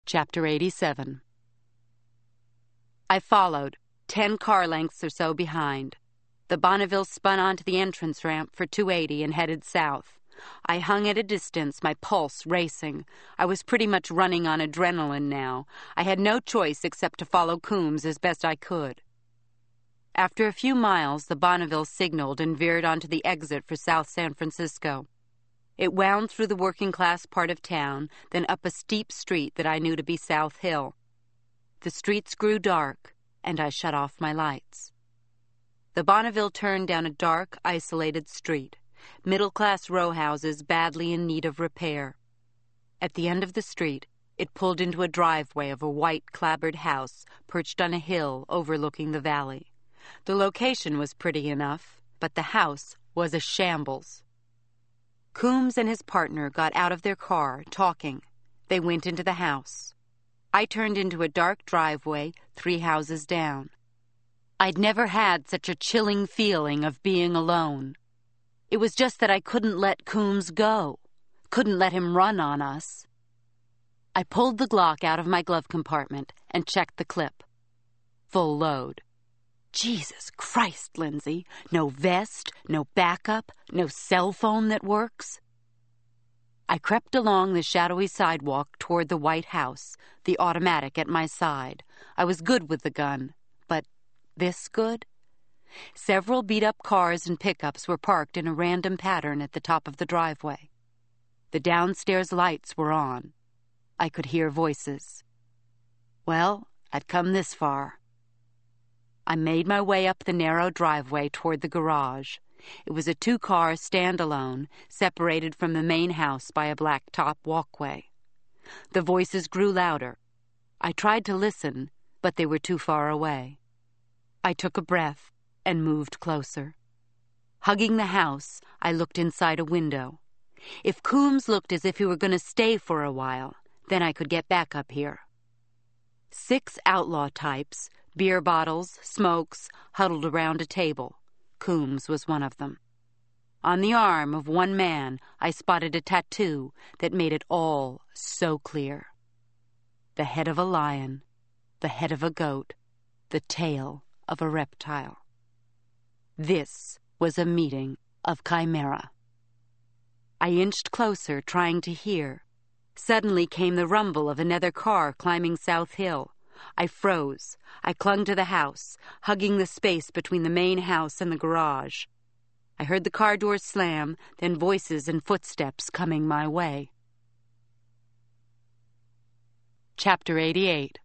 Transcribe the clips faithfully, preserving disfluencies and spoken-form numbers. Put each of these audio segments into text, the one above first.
Chapter eighty-seven. I followed, ten car lengths or so behind. The Bonneville spun onto the entrance ramp for two eighty and headed south. I hung at a distance, my pulse racing. I was pretty much running on adrenaline now. I had no choice except to follow Coombs as best I could. After a few miles, the Bonneville signaled and veered onto the exit for South San Francisco. It wound through the working-class part of town, then up a steep street that I knew to be South Hill. The streets grew dark, and I shut off my lights. The Bonneville turned down a dark, isolated street, middle-class row houses badly in need of repair. At the end of the street, it pulled into a driveway of a white, clapboard house perched on a hill overlooking the valley. The location was pretty enough, but the house was a shambles. Coombs and his partner got out of their car, talking. They went into the house. I turned into a dark driveway, three houses down. I'd never had such a chilling feeling of being alone. It was just that I couldn't let Coombs go, couldn't let him run on us. I pulled the Glock out of my glove compartment and checked the clip. Full load. Jesus Christ, Lindsay. No vest, no backup, no cell phone that works. I crept along the shadowy sidewalk toward the white house, the automatic at my side. I was good with the gun, but this good? Several beat-up cars and pickups were parked in a random pattern at the top of the driveway. The downstairs lights were on. I could hear voices. Well, I'd come this far. I made my way up the narrow driveway toward the garage. It was a two-car standalone, separated from the main house by a blacktop walkway. The voices grew louder. I tried to listen, but they were too far away. I took a breath and moved closer. Hugging the house, I looked inside a window. If Coombs looked as if he were going to stay for a while, then I could get back up here. Six outlaw types, beer bottles, smokes, huddled around a table. Coombs was one of them. On the arm of one man, I spotted a tattoo that made it all so clear. The head of a lion, the head of a goat, the tail of a reptile. This was a meeting of Chimera. I inched closer, trying to hear. Suddenly came the rumble of another car climbing South Hill. I froze. I clung to the house, hugging the space between the main house and the garage. I heard the car doors slam, then voices and footsteps coming my way. Chapter eighty-eight.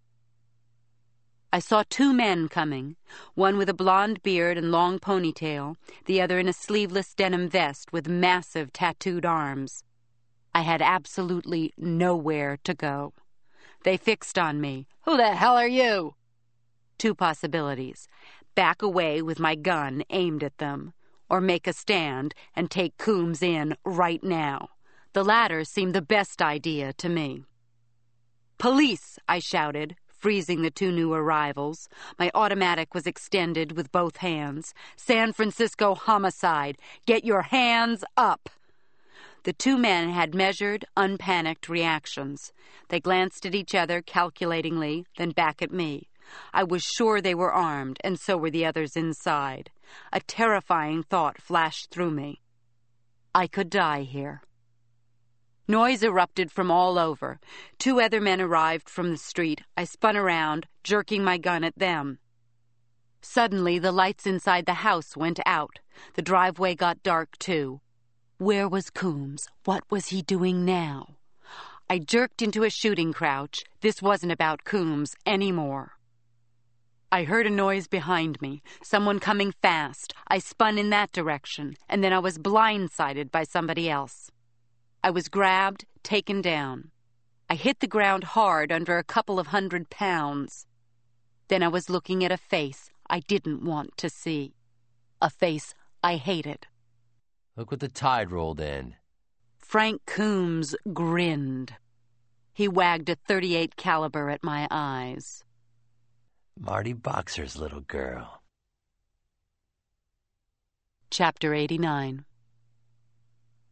I saw two men coming, one with a blonde beard and long ponytail, the other in a sleeveless denim vest with massive tattooed arms. I had absolutely nowhere to go. They fixed on me. Who the hell are you? Two possibilities. Back away with my gun aimed at them, or make a stand and take Coombs in right now. The latter seemed the best idea to me. Police, I shouted, freezing the two new arrivals. My automatic was extended with both hands. San Francisco homicide. Get your hands up. The two men had measured, unpanicked reactions. They glanced at each other calculatingly, then back at me. I was sure they were armed, and so were the others inside. A terrifying thought flashed through me. I could die here. Noise erupted from all over. Two other men arrived from the street. I spun around, jerking my gun at them. Suddenly, the lights inside the house went out. The driveway got dark, too. Where was Coombs? What was he doing now? I jerked into a shooting crouch. This wasn't about Coombs anymore. I heard a noise behind me, someone coming fast. I spun in that direction, and then I was blindsided by somebody else. I was grabbed, taken down. I hit the ground hard under a couple of hundred pounds. Then I was looking at a face I didn't want to see. A face I hated. Look what the tide rolled in. Frank Coombs grinned. He wagged a thirty-eight caliber at my eyes. Marty Boxer's little girl. Chapter eighty-nine.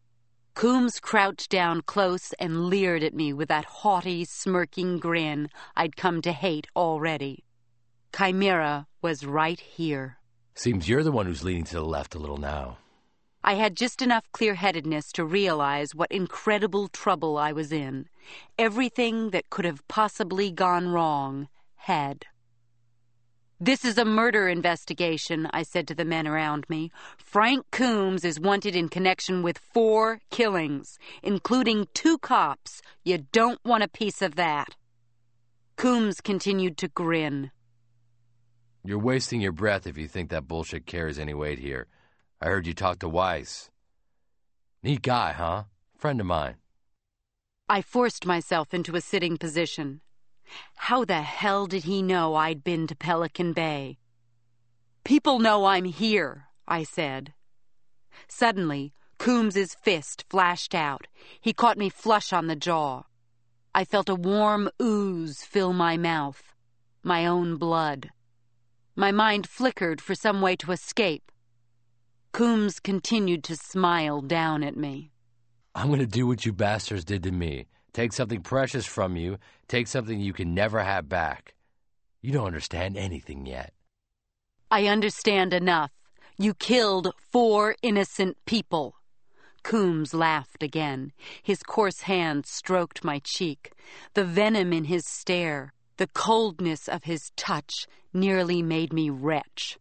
Coombs crouched down close and leered at me with that haughty, smirking grin I'd come to hate already. Chimera was right here. Seems you're the one who's leaning to the left a little now. I had just enough clear-headedness to realize what incredible trouble I was in. Everything that could have possibly gone wrong had. "This is a murder investigation," I said to the men around me. "Frank Coombs is wanted in connection with four killings, including two cops. You don't want a piece of that." Coombs continued to grin. You're wasting your breath if you think that bullshit carries any weight here. I heard you talk to Weiss. Neat guy, huh? Friend of mine. I forced myself into a sitting position. How the hell did he know I'd been to Pelican Bay? "People know I'm here," I said. Suddenly, Coombs's fist flashed out. He caught me flush on the jaw. I felt a warm ooze fill my mouth. My own blood. My mind flickered for some way to escape. Coombs continued to smile down at me. I'm going to do what you bastards did to me. Take something precious from you. Take something you can never have back. You don't understand anything yet. I understand enough. You killed four innocent people. Coombs laughed again. His coarse hand stroked my cheek. The venom in his stare, the coldness of his touch nearly made me retch.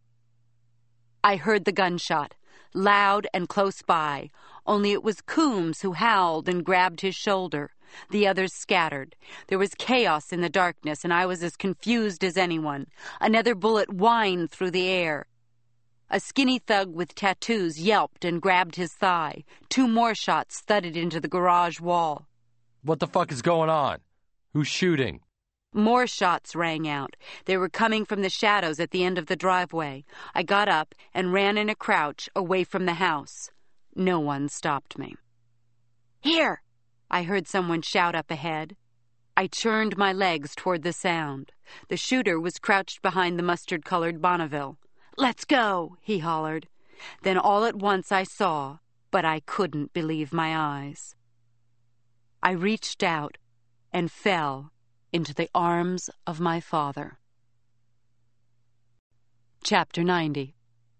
I heard the gunshot, loud and close by, only it was Coombs who howled and grabbed his shoulder. The others scattered. There was chaos in the darkness, and I was as confused as anyone. Another bullet whined through the air. A skinny thug with tattoos yelped and grabbed his thigh. Two more shots thudded into the garage wall. What the fuck is going on? Who's shooting? More shots rang out. They were coming from the shadows at the end of the driveway. I got up and ran in a crouch away from the house. No one stopped me. "Here!" I heard someone shout up ahead. I churned my legs toward the sound. The shooter was crouched behind the mustard-colored Bonneville. "Let's go!" he hollered. Then all at once I saw, but I couldn't believe my eyes. I reached out and fell into the arms of my father. Chapter ninety.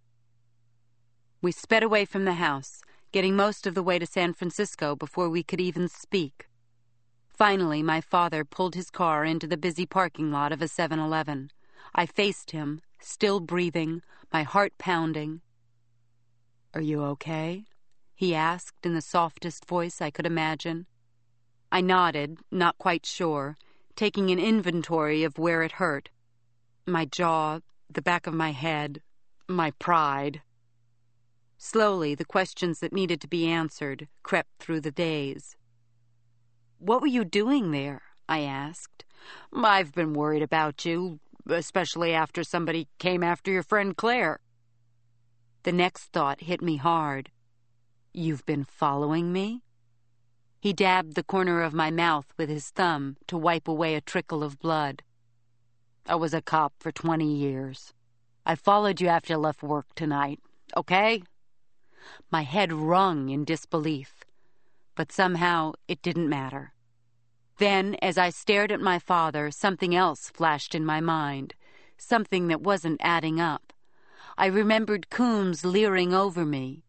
We sped away from the house, getting most of the way to San Francisco before we could even speak. Finally, my father pulled his car into the busy parking lot of a seven eleven. I faced him, still breathing, my heart pounding. "Are you okay?" he asked in the softest voice I could imagine. I nodded, not quite sure, taking an inventory of where it hurt. My jaw, the back of my head, my pride. Slowly, the questions that needed to be answered crept through the days. "What were you doing there?" I asked. "I've been worried about you, especially after somebody came after your friend Claire." The next thought hit me hard. "You've been following me?" He dabbed the corner of my mouth with his thumb to wipe away a trickle of blood. "I was a cop for twenty years. I followed you after you left work tonight, okay?" My head rung in disbelief, but somehow it didn't matter. Then, as I stared at my father, something else flashed in my mind, something that wasn't adding up. I remembered Coombs leering over me.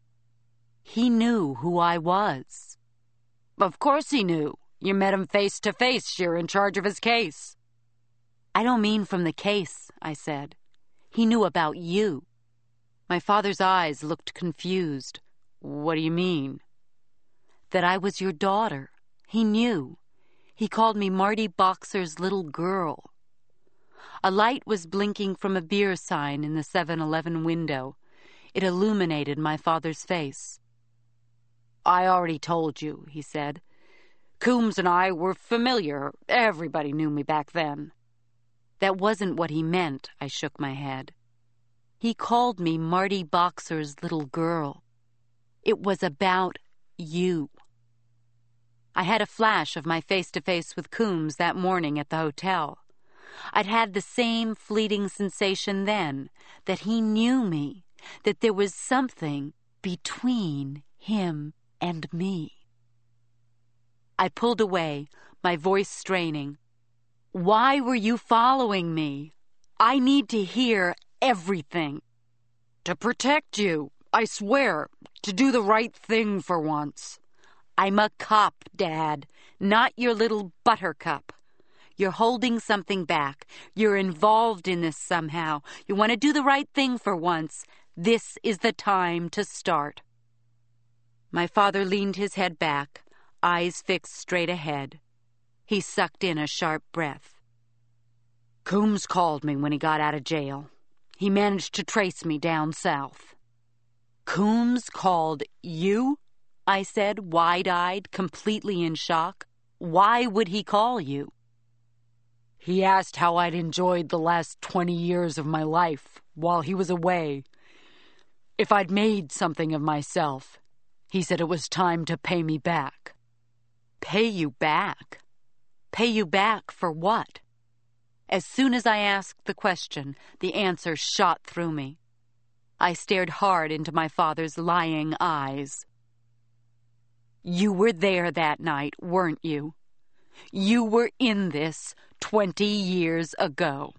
He knew who I was. "Of course he knew. You met him face to face. You're in charge of his case." "I don't mean from the case," I said. "He knew about you." My father's eyes looked confused. "What do you mean?" "That I was your daughter. He knew. He called me Marty Boxer's little girl." A light was blinking from a beer sign in the seven eleven window. It illuminated my father's face. "I already told you," he said. "Coombs and I were familiar. Everybody knew me back then." That wasn't what he meant, I shook my head. He called me Marty Boxer's little girl. It was about you. I had a flash of my face-to-face with Coombs that morning at the hotel. I'd had the same fleeting sensation then, that he knew me, that there was something between him and me. I pulled away, my voice straining. Why were you following me? I need to hear everything. To protect you, I swear, to do the right thing for once. I'm a cop, Dad, not your little buttercup. You're holding something back. You're involved in this somehow. You want to do the right thing for once. This is the time to start. My father leaned his head back, eyes fixed straight ahead. He sucked in a sharp breath. Coombs called me when he got out of jail. He managed to trace me down south. Coombs called you? I said, wide-eyed, completely in shock. Why would he call you? He asked how I'd enjoyed the last twenty years of my life while he was away. If I'd made something of myself. He said it was time to pay me back. Pay you back? Pay you back for what? As soon as I asked the question, the answer shot through me. I stared hard into my father's lying eyes. You were there that night, weren't you? You were in this twenty years ago.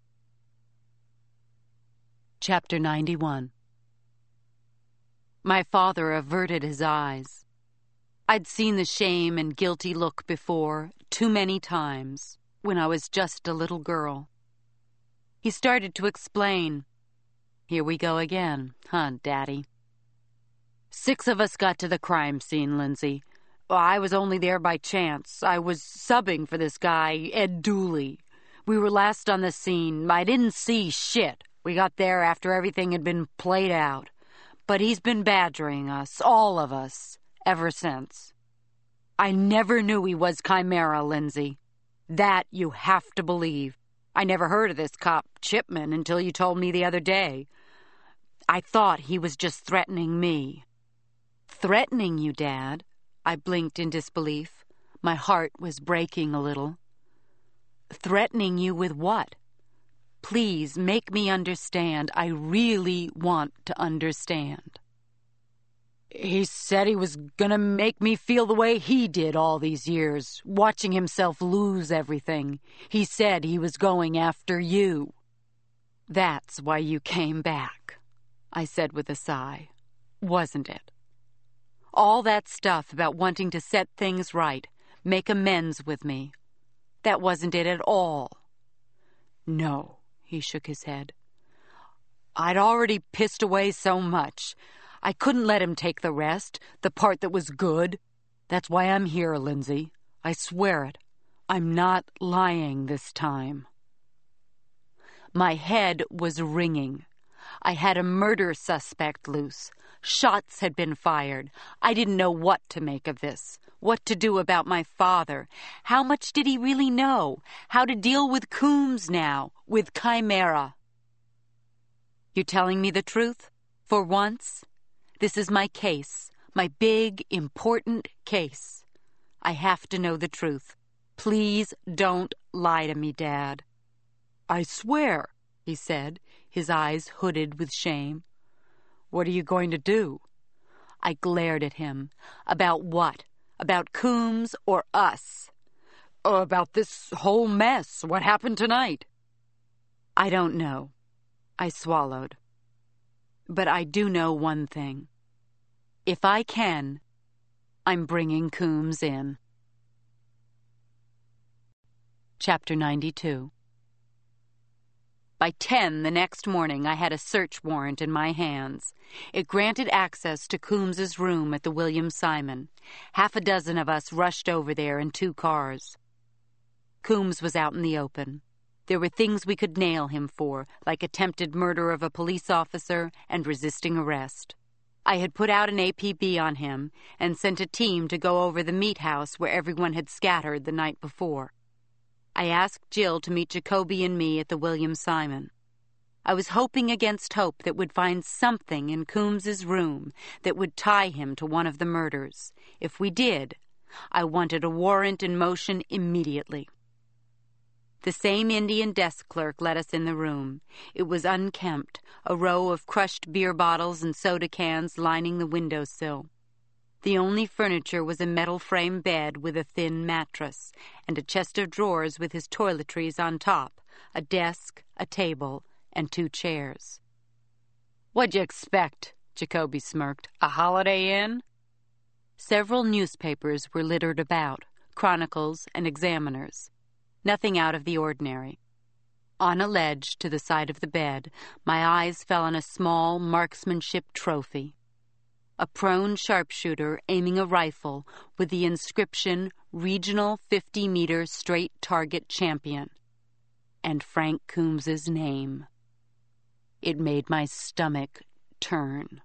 Chapter ninety-one. My father averted his eyes. I'd seen the shame and guilty look before, too many times, when I was just a little girl. He started to explain. Here we go again, huh, Daddy? Six of us got to the crime scene, Lindsay. I was only there by chance. I was subbing for this guy, Ed Dooley. We were last on the scene. I didn't see shit. We got there after everything had been played out. But he's been badgering us, all of us, ever since. I never knew he was Chimera, Lindsay. That you have to believe. I never heard of this cop, Chipman, until you told me the other day. I thought he was just threatening me. Threatening you, Dad? I blinked in disbelief. My heart was breaking a little. Threatening you with what? Please make me understand. I really want to understand. He said he was gonna make me feel the way he did all these years, watching himself lose everything. He said he was going after you. That's why you came back, I said with a sigh. Wasn't it? All that stuff about wanting to set things right, make amends with me. That wasn't it at all. No, he shook his head. I'd already pissed away so much. I couldn't let him take the rest, the part that was good. That's why I'm here, Lindsay. I swear it. I'm not lying this time. My head was ringing. I had a murder suspect loose. Shots had been fired. I didn't know what to make of this, what to do about my father. How much did he really know? How to deal with Coombs now, with Chimera. You're telling me the truth? For once? This is my case, my big, important case. I have to know the truth. Please don't lie to me, Dad. I swear, he said, his eyes hooded with shame. What are you going to do? I glared at him. About what? About Coombs or us? Oh, about this whole mess. What happened tonight? I don't know. I swallowed. But I do know one thing. If I can, I'm bringing Coombs in. Chapter ninety-two. By ten the next morning, I had a search warrant in my hands. It granted access to Coombs's room at the William Simon. Half a dozen of us rushed over there in two cars. Coombs was out in the open. There were things we could nail him for, like attempted murder of a police officer and resisting arrest. I had put out an A P B on him and sent a team to go over the meat house where everyone had scattered the night before. I asked Jill to meet Jacoby and me at the William Simon. I was hoping against hope that we'd find something in Coombs's room that would tie him to one of the murders. If we did, I wanted a warrant in motion immediately. The same Indian desk clerk let us in the room. It was unkempt, a row of crushed beer bottles and soda cans lining the windowsill. The only furniture was a metal frame bed with a thin mattress, and a chest of drawers with his toiletries on top, a desk, a table, and two chairs. "What'd you expect?" Jacoby smirked. "A Holiday Inn?" Several newspapers were littered about, Chronicles and Examiners. Nothing out of the ordinary. On a ledge to the side of the bed, my eyes fell on a small marksmanship trophy. A prone sharpshooter aiming a rifle with the inscription Regional fifty-meter Straight Target Champion. And Frank Coombs's name. It made my stomach turn.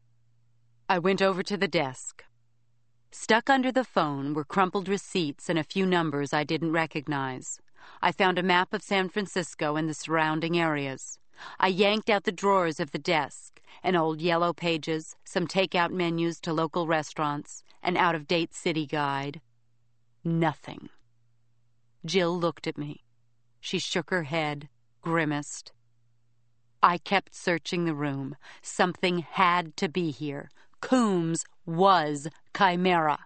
I went over to the desk. Stuck under the phone were crumpled receipts and a few numbers I didn't recognize. I found a map of San Francisco and the surrounding areas. I yanked out the drawers of the desk, an old yellow pages, some takeout menus to local restaurants, an out-of-date city guide. Nothing. Jill looked at me. She shook her head, grimaced. I kept searching the room. Something had to be here. Coombs was Chimera.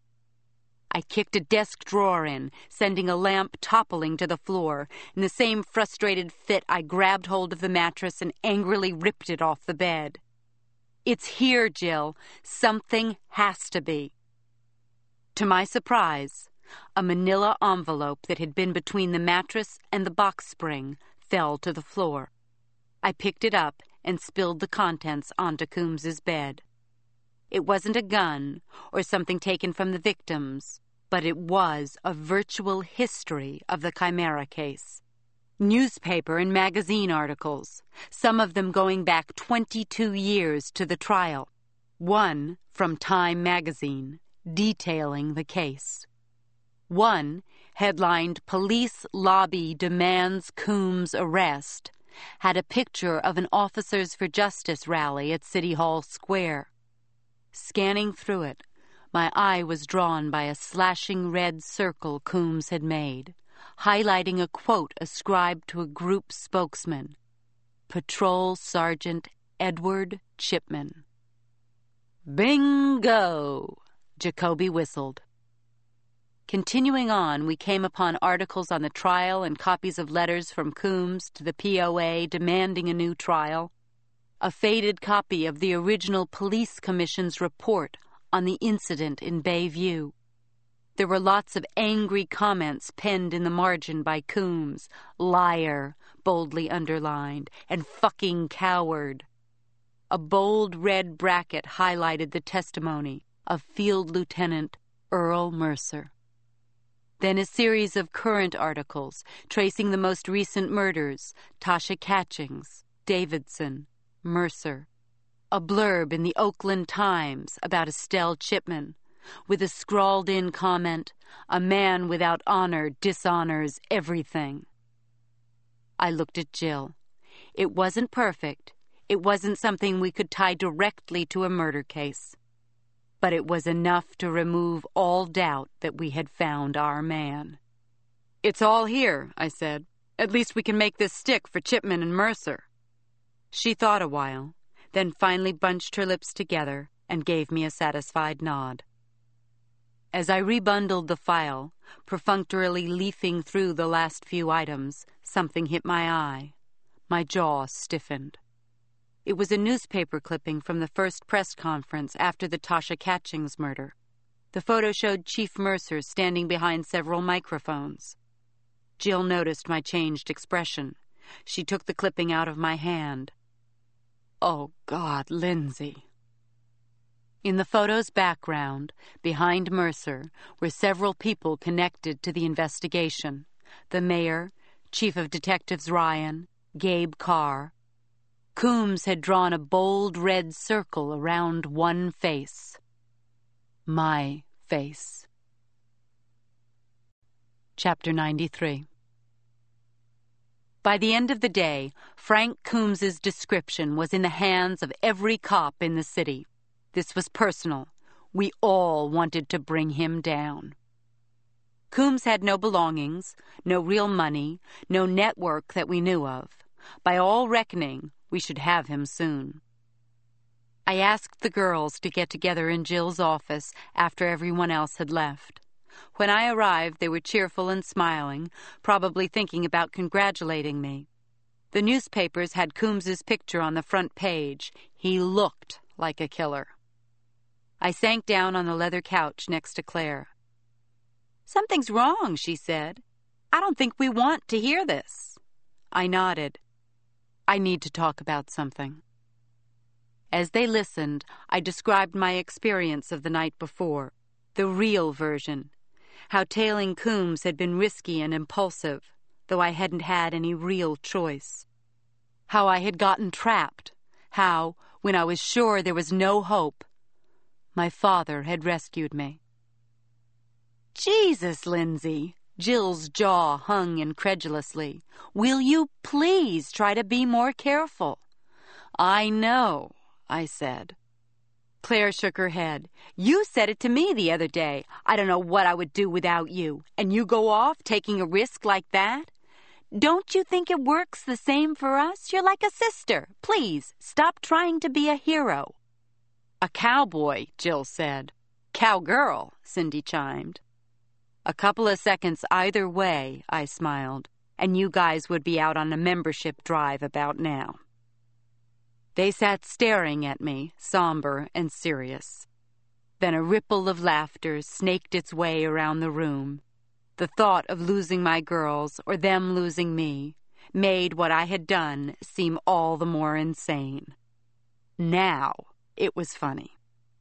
I kicked a desk drawer in, sending a lamp toppling to the floor. In the same frustrated fit, I grabbed hold of the mattress and angrily ripped it off the bed. "It's here, Jill. Something has to be." To my surprise, a manila envelope that had been between the mattress and the box spring fell to the floor. I picked it up and spilled the contents onto Coombs's bed. It wasn't a gun or something taken from the victims, but it was a virtual history of the Chimera case. Newspaper and magazine articles, some of them going back twenty-two years to the trial. One from Time magazine, detailing the case. One, headlined Police Lobby Demands Coombs Arrest, had a picture of an Officers for Justice rally at City Hall Square. Scanning through it, my eye was drawn by a slashing red circle Coombs had made, highlighting a quote ascribed to a group spokesman, Patrol Sergeant Edward Chipman. "Bingo!" Jacoby whistled. Continuing on, we came upon articles on the trial and copies of letters from Coombs to the P O A demanding a new trial. A faded copy of the original Police Commission's report on the incident in Bayview. There were lots of angry comments penned in the margin by Coombs, liar, boldly underlined, and fucking coward. A bold red bracket highlighted the testimony of Field Lieutenant Earl Mercer. Then a series of current articles tracing the most recent murders, Tasha Catchings, Davidson, Mercer. A blurb in the Oakland Times about Estelle Chipman, with a scrawled-in comment, "A man without honor dishonors everything." I looked at Jill. It wasn't perfect. It wasn't something we could tie directly to a murder case. But it was enough to remove all doubt that we had found our man. "It's all here," I said. "At least we can make this stick for Chipman and Mercer." She thought a while, then finally bunched her lips together and gave me a satisfied nod. As I rebundled the file, perfunctorily leafing through the last few items, something hit my eye. My jaw stiffened. It was a newspaper clipping from the first press conference after the Tasha Catchings murder. The photo showed Chief Mercer standing behind several microphones. Jill noticed my changed expression. She took the clipping out of my hand. "Oh, God, Lindsay." In the photo's background, behind Mercer, were several people connected to the investigation. The mayor, Chief of Detectives Ryan, Gabe Carr. Coombs had drawn a bold red circle around one face. My face. Chapter ninety-three. By the end of the day, Frank Coombs's description was in the hands of every cop in the city. This was personal. We all wanted to bring him down. Coombs had no belongings, no real money, no network that we knew of. By all reckoning, we should have him soon. I asked the girls to get together in Jill's office after everyone else had left. When I arrived, they were cheerful and smiling, probably thinking about congratulating me. The newspapers had Coombs's picture on the front page. He looked like a killer. I sank down on the leather couch next to Claire. "Something's wrong," she said. "I don't think we want to hear this." I nodded. "I need to talk about something." As they listened, I described my experience of the night before, the real version, how tailing Coombs had been risky and impulsive, though I hadn't had any real choice. How I had gotten trapped, how, when I was sure there was no hope, my father had rescued me. "Jesus, Lindsay," Jill's jaw hung incredulously. "Will you please try to be more careful?" "I know," I said. Claire shook her head. "You said it to me the other day. I don't know what I would do without you. And you go off taking a risk like that? Don't you think it works the same for us? You're like a sister. Please, stop trying to be a hero." "A cowboy," Jill said. "Cowgirl," Cindy chimed. "A couple of seconds either way," I smiled, "and you guys would be out on a membership drive about now." They sat staring at me, somber and serious. Then a ripple of laughter snaked its way around the room. The thought of losing my girls, or them losing me, made what I had done seem all the more insane. Now it was funny.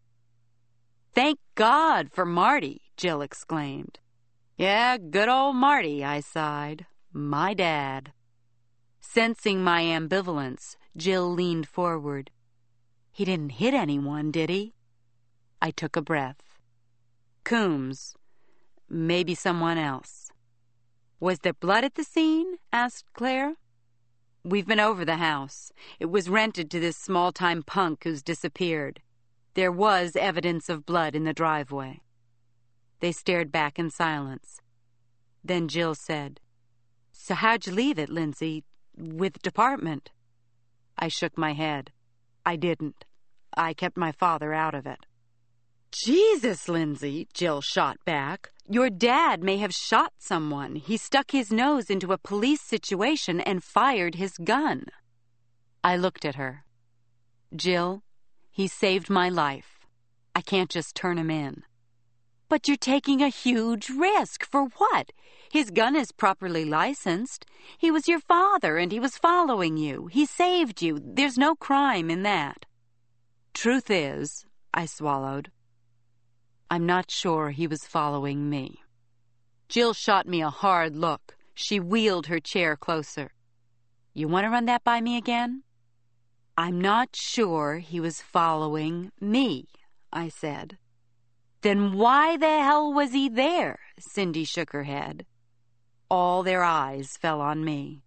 "Thank God for Marty," Jill exclaimed. "Yeah, good old Marty," I sighed. "My dad." Sensing my ambivalence, Jill leaned forward. "He didn't hit anyone, did he?" I took a breath. "Coombs. Maybe someone else." "Was there blood at the scene?" asked Claire. "We've been over the house. It was rented to this small-time punk who's disappeared. There was evidence of blood in the driveway." They stared back in silence. Then Jill said, "So how'd you leave it, Lindsay? With department?" I shook my head. "I didn't. I kept my father out of it." "Jesus, Lindsay," Jill shot back. "Your dad may have shot someone. He stuck his nose into a police situation and fired his gun." I looked at her. "Jill, he saved my life. I can't just turn him in." "But you're taking a huge risk. For what? His gun is properly licensed. He was your father and he was following you. He saved you. There's no crime in that." "Truth is," I swallowed, "I'm not sure he was following me." Jill shot me a hard look. She wheeled her chair closer. "You want to run that by me again?" "I'm not sure he was following me," I said. "Then why the hell was he there?" Cindy shook her head. All their eyes fell on me.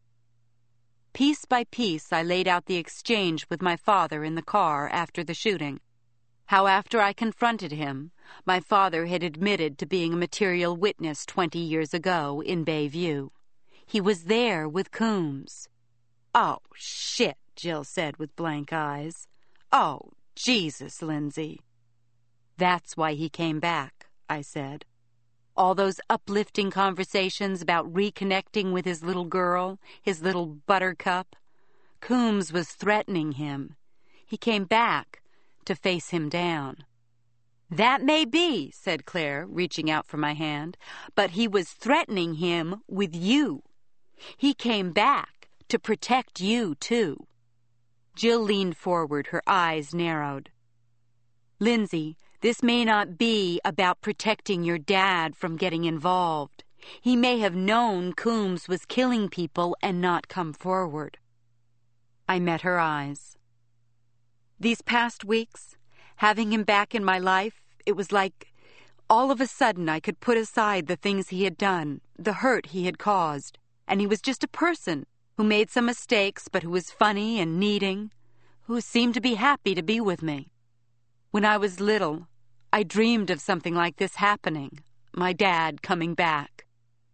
Piece by piece, I laid out the exchange with my father in the car after the shooting. How after I confronted him, my father had admitted to being a material witness twenty years ago in Bayview. He was there with Coombs. "Oh, shit," Jill said with blank eyes. "Oh, Jesus, Lindsay." "That's why he came back," I said. All those uplifting conversations about reconnecting with his little girl, his little buttercup. Coombs was threatening him. He came back to face him down. "That may be," said Claire, reaching out for my hand, "but he was threatening him with you. He came back to protect you, too." Jill leaned forward, her eyes narrowed. "Lindsay, this may not be about protecting your dad from getting involved. He may have known Coombs was killing people and not come forward." I met her eyes. These past weeks, having him back in my life, it was like all of a sudden I could put aside the things he had done, the hurt he had caused, and he was just a person who made some mistakes but who was funny and needing, who seemed to be happy to be with me. When I was little, I dreamed of something like this happening, my dad coming back.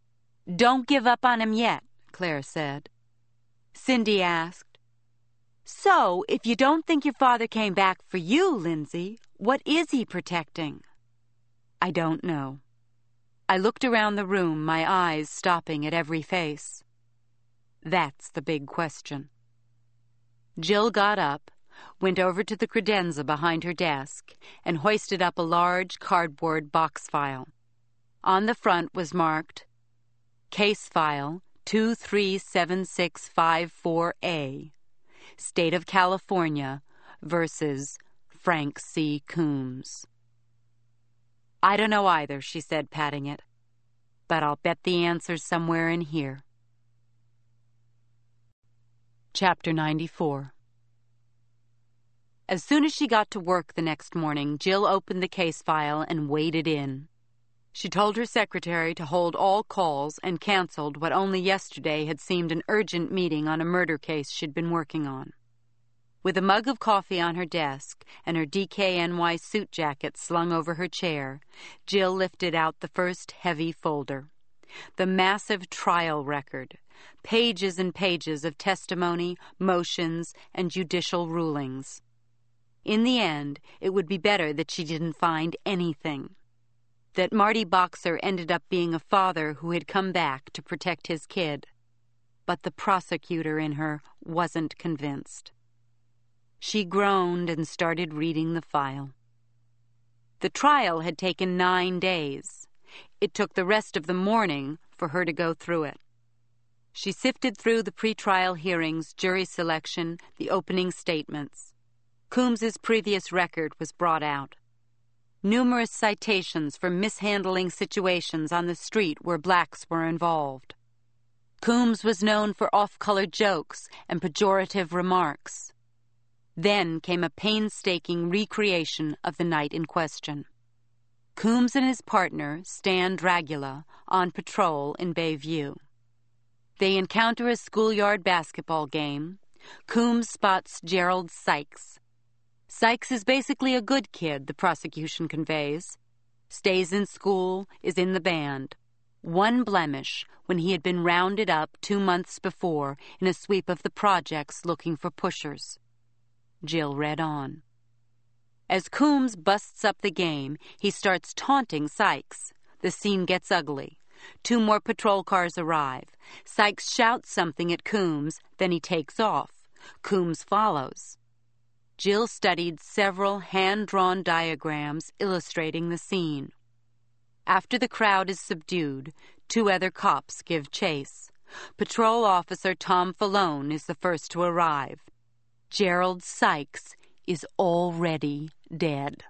"Don't give up on him yet," Claire said. Cindy asked, So, if you don't think your father came back for you, Lindsay, what is he protecting? I don't know. I looked around the room, my eyes stopping at every face. That's the big question. Jill got up, went over to the credenza behind her desk, and hoisted up a large cardboard box file. On the front was marked, Case File two three seven six five four A, State of California versus Frank C. Coombs. I don't know either, she said, patting it, but I'll bet the answer's somewhere in here. Chapter ninety-four. As soon as she got to work the next morning, Jill opened the case file and waded in. She told her secretary to hold all calls and canceled what only yesterday had seemed an urgent meeting on a murder case she'd been working on. With a mug of coffee on her desk and her D K N Y suit jacket slung over her chair, Jill lifted out the first heavy folder. The massive trial record, pages and pages of testimony, motions, and judicial rulings. In the end, it would be better that she didn't find anything. That Marty Boxer ended up being a father who had come back to protect his kid. But the prosecutor in her wasn't convinced. She groaned and started reading the file. The trial had taken nine days. It took the rest of the morning for her to go through it. She sifted through the pretrial hearings, jury selection, the opening statements. Coombs's previous record was brought out. Numerous citations for mishandling situations on the street where blacks were involved. Coombs was known for off-color jokes and pejorative remarks. Then came a painstaking recreation of the night in question. Coombs and his partner, Stan Dragula, on patrol in Bayview. They encounter a schoolyard basketball game. Coombs spots Gerald Sykes. Sykes is basically a good kid, the prosecution conveys. Stays in school, is in the band. One blemish when he had been rounded up two months before in a sweep of the projects looking for pushers. Jill read on. As Coombs busts up the game, he starts taunting Sykes. The scene gets ugly. Two more patrol cars arrive. Sykes shouts something at Coombs, then he takes off. Coombs follows. Jill studied several hand-drawn diagrams illustrating the scene. After the crowd is subdued, two other cops give chase. Patrol Officer Tom Falone is the first to arrive. Gerald Sykes is already dead.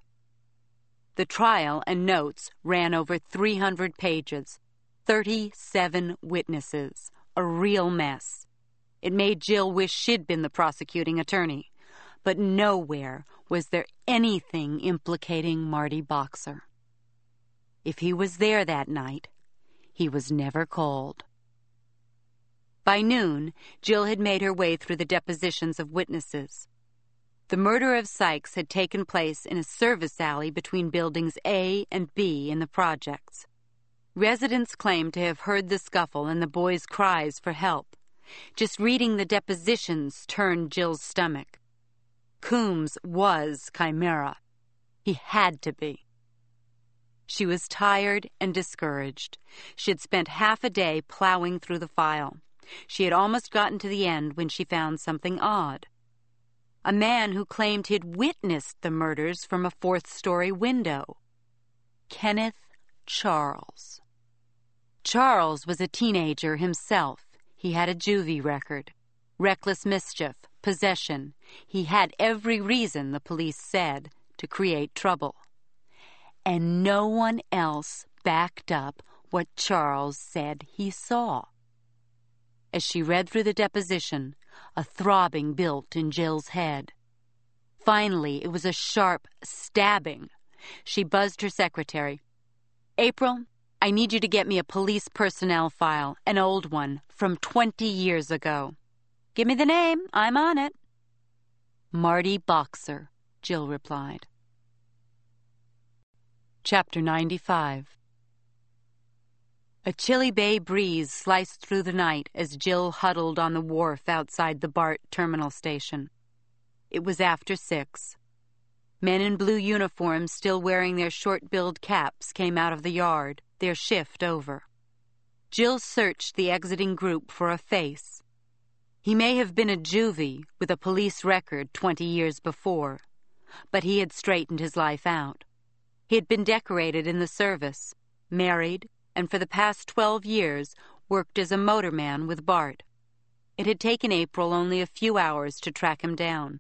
The trial and notes ran over three hundred pages, thirty-seven witnesses, a real mess. It made Jill wish she'd been the prosecuting attorney. But nowhere was there anything implicating Marty Boxer. If he was there that night, he was never called. By noon, Jill had made her way through the depositions of witnesses. The murder of Sykes had taken place in a service alley between buildings A and B in the projects. Residents claimed to have heard the scuffle and the boys' cries for help. Just reading the depositions turned Jill's stomach. Coombs was Chimera. He had to be. She was tired and discouraged. She had spent half a day plowing through the file. She had almost gotten to the end when she found something odd. A man who claimed he'd witnessed the murders from a fourth-story window. Kenneth Charles. Charles was a teenager himself. He had a juvie record. Reckless mischief, possession. He had every reason, the police said, to create trouble. And no one else backed up what Charles said he saw. As she read through the deposition, a throbbing built in Jill's head. Finally, it was a sharp stabbing. She buzzed her secretary. April, I need you to get me a police personnel file, an old one, from twenty years ago. Give me the name. I'm on it. Marty Boxer, Jill replied. Chapter ninety-five. A chilly bay breeze sliced through the night as Jill huddled on the wharf outside the BART terminal station. It was after six. Men in blue uniforms, still wearing their short-billed caps, came out of the yard, their shift over. Jill searched the exiting group for a face. He may have been a juvie with a police record twenty years before, but he had straightened his life out. He had been decorated in the service, married, and for the past twelve years worked as a motorman with Bart. It had taken April only a few hours to track him down.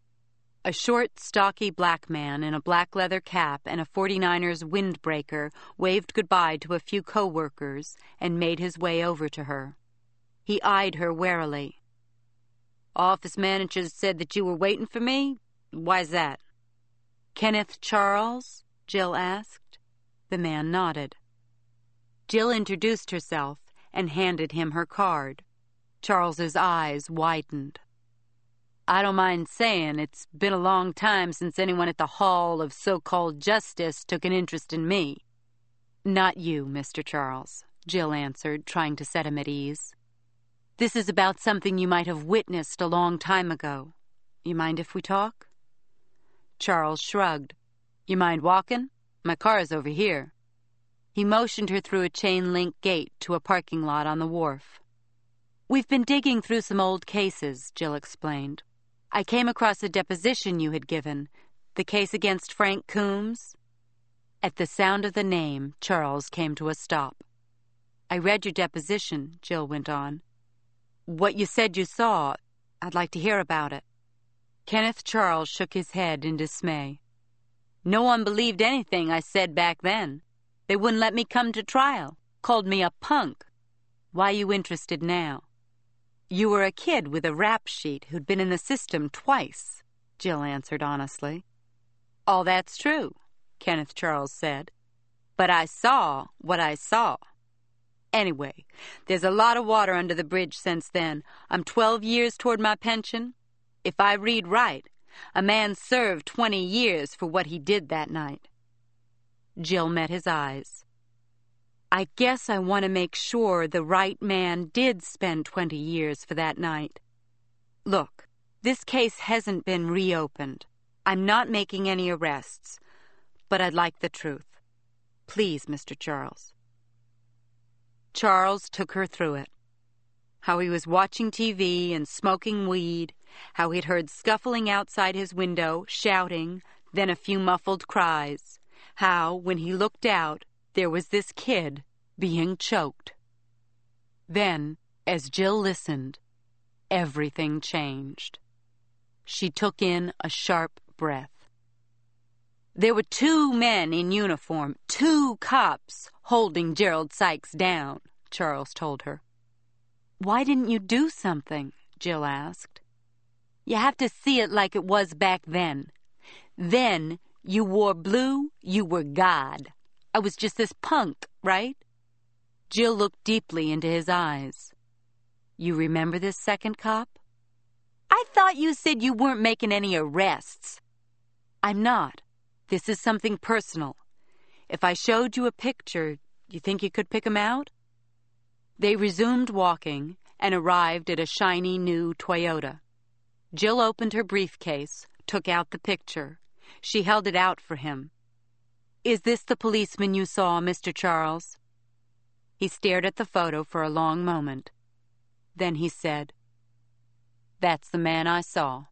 A short, stocky black man in a black leather cap and a forty-niners windbreaker waved goodbye to a few co-workers and made his way over to her. He eyed her warily. "Office manager said that you were waiting for me? Why's that?" "Kenneth Charles?" Jill asked. The man nodded. Jill introduced herself and handed him her card. Charles's eyes widened. "I don't mind saying it's been a long time since anyone at the Hall of so-called Justice took an interest in me." "Not you, Mister Charles," Jill answered, trying to set him at ease. "This is about something you might have witnessed a long time ago. You mind if we talk?" Charles shrugged. "You mind walking? My car's over here." He motioned her through a chain-link gate to a parking lot on the wharf. "We've been digging through some old cases," Jill explained. "I came across a deposition you had given, the case against Frank Coombs." At the sound of the name, Charles came to a stop. "I read your deposition," Jill went on. "What you said you saw, I'd like to hear about it." Kenneth Charles shook his head in dismay. "No one believed anything I said back then. They wouldn't let me come to trial, called me a punk. Why you interested now?" "You were a kid with a rap sheet who'd been in the system twice," Jill answered honestly. "All that's true," Kenneth Charles said. "But I saw what I saw. Anyway, there's a lot of water under the bridge since then. I'm twelve years toward my pension. If I read right, a man served twenty years for what he did that night." Jill met his eyes. "I guess I want to make sure the right man did spend twenty years for that night. Look, this case hasn't been reopened. I'm not making any arrests, but I'd like the truth. Please, Mister Charles." Charles took her through it. How he was watching T V and smoking weed, how he'd heard scuffling outside his window, shouting, then a few muffled cries, how, when he looked out, there was this kid being choked. Then, as Jill listened, everything changed. She took in a sharp breath. "There were two men in uniform, two cops, holding Gerald Sykes down," Charles told her. "Why didn't you do something?" Jill asked. "You have to see it like it was back then. Then, you wore blue, you were God. I was just this punk, right?" Jill looked deeply into his eyes. "You remember this second cop?" "I thought you said you weren't making any arrests." "I'm not. This is something personal. If I showed you a picture, you think you could pick him out?" They resumed walking and arrived at a shiny new Toyota. Jill opened her briefcase, took out the picture. She held it out for him. "Is this the policeman you saw, Mister Charles?" He stared at the photo for a long moment. Then he said, "That's the man I saw."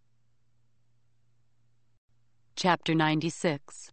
Chapter ninety-six.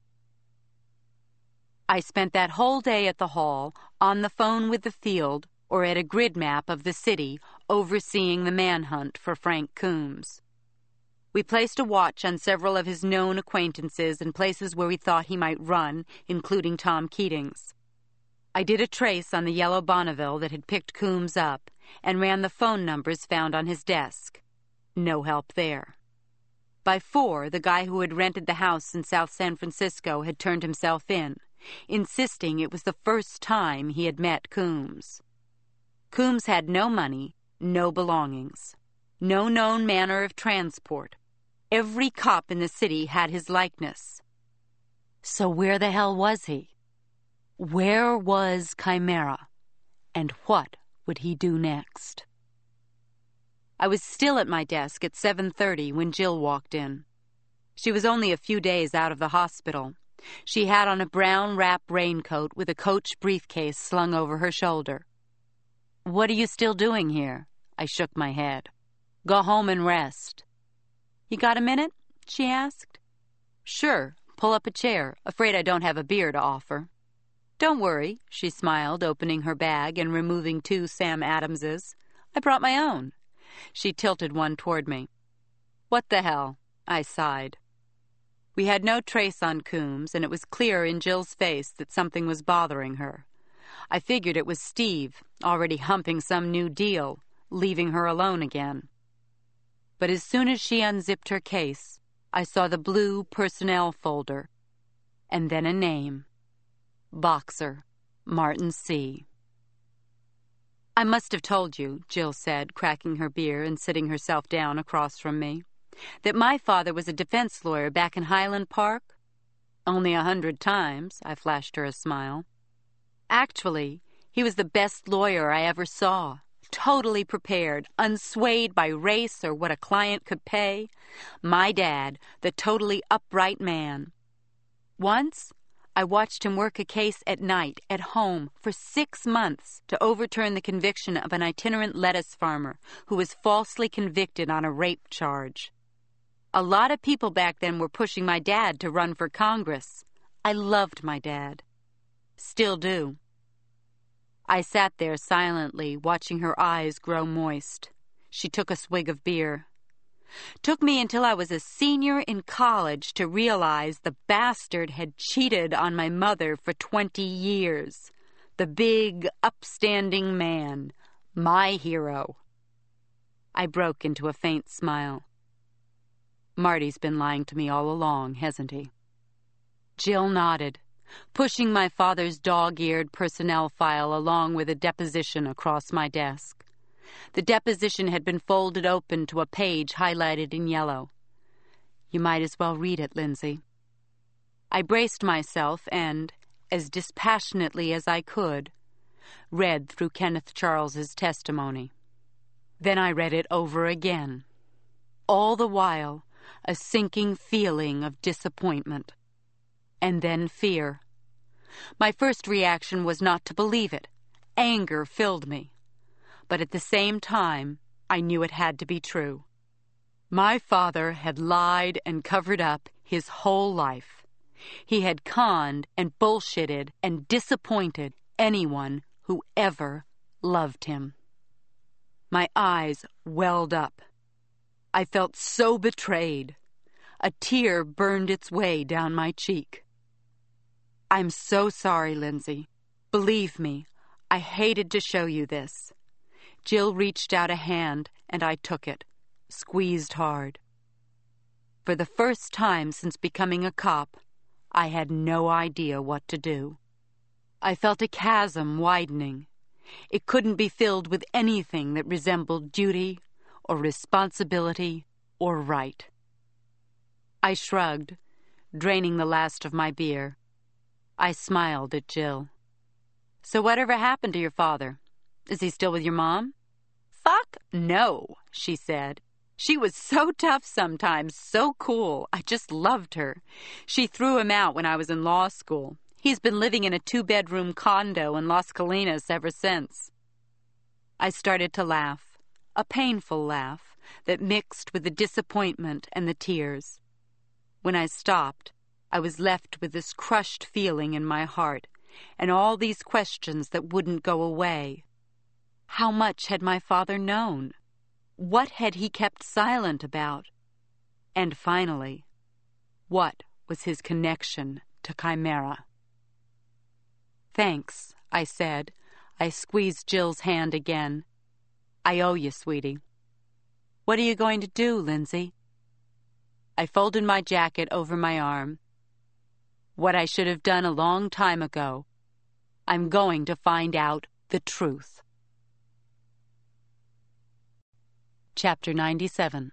I spent that whole day at the hall, on the phone with the field, or at a grid map of the city, overseeing the manhunt for Frank Coombs. We placed a watch on several of his known acquaintances and places where we thought he might run, including Tom Keatings. I did a trace on the yellow Bonneville that had picked Coombs up and ran the phone numbers found on his desk. No help there. By four, the guy who had rented the house in South San Francisco had turned himself in, insisting it was the first time he had met Coombs. Coombs had no money, no belongings, no known manner of transport. Every cop in the city had his likeness. So where the hell was he? Where was Chimera? And what would he do next? I was still at my desk at seven thirty when Jill walked in. She was only a few days out of the hospital. She had on a brown wrap raincoat with a Coach briefcase slung over her shoulder. "What are you still doing here?" I shook my head. "Go home and rest." "You got a minute?" she asked. "Sure. Pull up a chair. Afraid I don't have a beer to offer." "Don't worry," she smiled, opening her bag and removing two Sam Adamses. "I brought my own." She tilted one toward me. "What the hell?" I sighed. We had no trace on Coombs, and it was clear in Jill's face that something was bothering her. I figured it was Steve, already humping some new deal, leaving her alone again. But as soon as she unzipped her case, I saw the blue personnel folder, and then a name. Boxer, Martin C. "I must have told you," Jill said, cracking her beer and sitting herself down across from me, "that my father was a defense lawyer back in Highland Park." "Only a hundred times," I flashed her a smile. "Actually, he was the best lawyer I ever saw. Totally prepared, unswayed by race or what a client could pay. My dad, the totally upright man. Once, I watched him work a case at night, at home, for six months to overturn the conviction of an itinerant lettuce farmer who was falsely convicted on a rape charge. A lot of people back then were pushing my dad to run for Congress. I loved my dad. Still do." I sat there silently, watching her eyes grow moist. She took a swig of beer. "Took me until I was a senior in college to realize the bastard had cheated on my mother for twenty years. The big, upstanding man. My hero." I broke into a faint smile. "Marty's been lying to me all along, hasn't he?" Jill nodded, pushing my father's dog-eared personnel file along with a deposition across my desk. The deposition had been folded open to a page highlighted in yellow. "You might as well read it, Lindsay." I braced myself and, as dispassionately as I could, read through Kenneth Charles's testimony. Then I read it over again. All the while, a sinking feeling of disappointment. And then fear. My first reaction was not to believe it. Anger filled me. But at the same time, I knew it had to be true. My father had lied and covered up his whole life. He had conned and bullshitted and disappointed anyone who ever loved him. My eyes welled up. I felt so betrayed. A tear burned its way down my cheek. "I'm so sorry, Lindsay. Believe me, I hated to show you this." Jill reached out a hand, and I took it, squeezed hard. For the first time since becoming a cop, I had no idea what to do. I felt a chasm widening. It couldn't be filled with anything that resembled duty or responsibility or right. I shrugged, draining the last of my beer. I smiled at Jill. "So whatever happened to your father? Is he still with your mom?" "Fuck no," she said. "She was so tough sometimes, so cool. I just loved her. She threw him out when I was in law school. He's been living in a two-bedroom condo in Las Colinas ever since." I started to laugh, a painful laugh that mixed with the disappointment and the tears. When I stopped, I was left with this crushed feeling in my heart and all these questions that wouldn't go away. How much had my father known? What had he kept silent about? And finally, what was his connection to Chimera? "Thanks," I said. I squeezed Jill's hand again. "I owe you, sweetie." "What are you going to do, Lindsay?" I folded my jacket over my arm. "What I should have done a long time ago. I'm going to find out the truth." Chapter ninety-seven.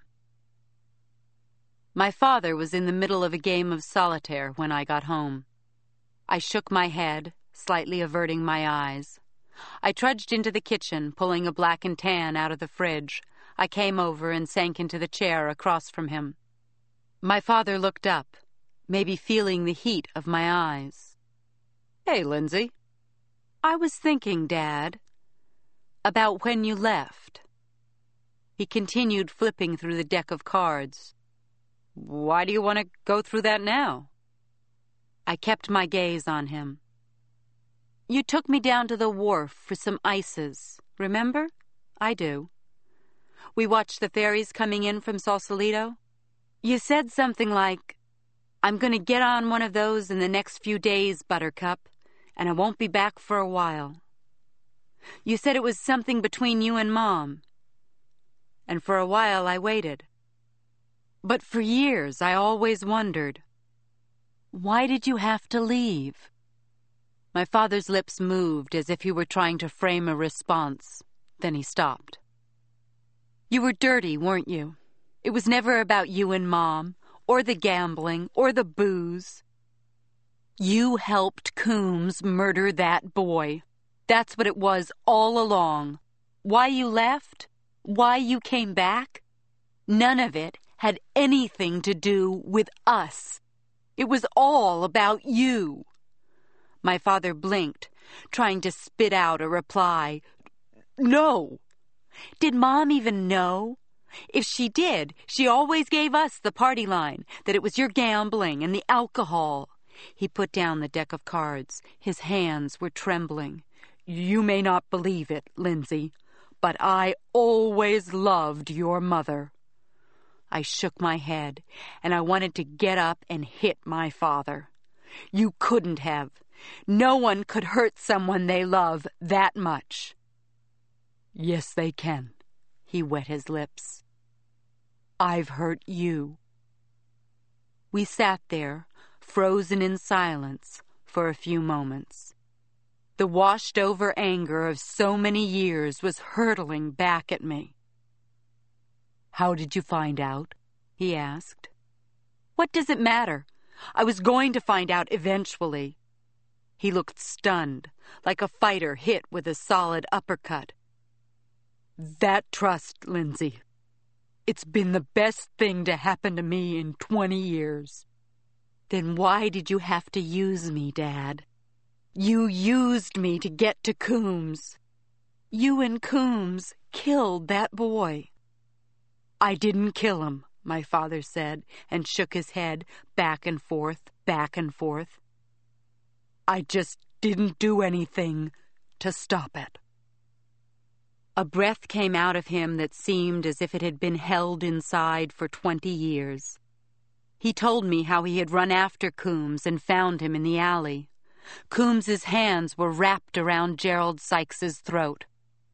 My father was in the middle of a game of solitaire when I got home. I shook my head, slightly averting my eyes. I trudged into the kitchen, pulling a black and tan out of the fridge. I came over and sank into the chair across from him. My father looked up, maybe feeling the heat of my eyes. "Hey, Lindsay." "I was thinking, Dad, about when you left." He continued flipping through the deck of cards. "Why do you want to go through that now?" I kept my gaze on him. "You took me down to the wharf for some ices, remember?" "I do." "We watched the ferries coming in from Sausalito. You said something like, 'I'm going to get on one of those in the next few days, Buttercup, and I won't be back for a while.' You said it was something between you and Mom. And for a while I waited. But for years I always wondered, why did you have to leave?" My father's lips moved as if he were trying to frame a response. Then he stopped. "You were dirty, weren't you? It was never about you and Mom, or the gambling, or the booze. You helped Coombs murder that boy. That's what it was all along. Why you left, why you came back, none of it had anything to do with us. It was all about you." My father blinked, trying to spit out a reply. "No." "Did Mom even know? If she did, she always gave us the party line, that it was your gambling and the alcohol." He put down the deck of cards. His hands were trembling. "You may not believe it, Lindsay, but I always loved your mother." I shook my head, and I wanted to get up and hit my father. "You couldn't have. No one could hurt someone they love that much." "Yes, they can." He wet his lips. "I've hurt you." We sat there, frozen in silence, for a few moments. The washed-over anger of so many years was hurtling back at me. "How did you find out?" he asked. "What does it matter? I was going to find out eventually." He looked stunned, like a fighter hit with a solid uppercut. "That trust, Lindsay. It's been the best thing to happen to me in twenty years. "Then why did you have to use me, Dad? You used me to get to Coombs. You and Coombs killed that boy." "I didn't kill him," my father said, and shook his head back and forth, back and forth. "I just didn't do anything to stop it." A breath came out of him that seemed as if it had been held inside for twenty years. He told me how he had run after Coombs and found him in the alley. Coombs's hands were wrapped around Gerald Sykes's throat.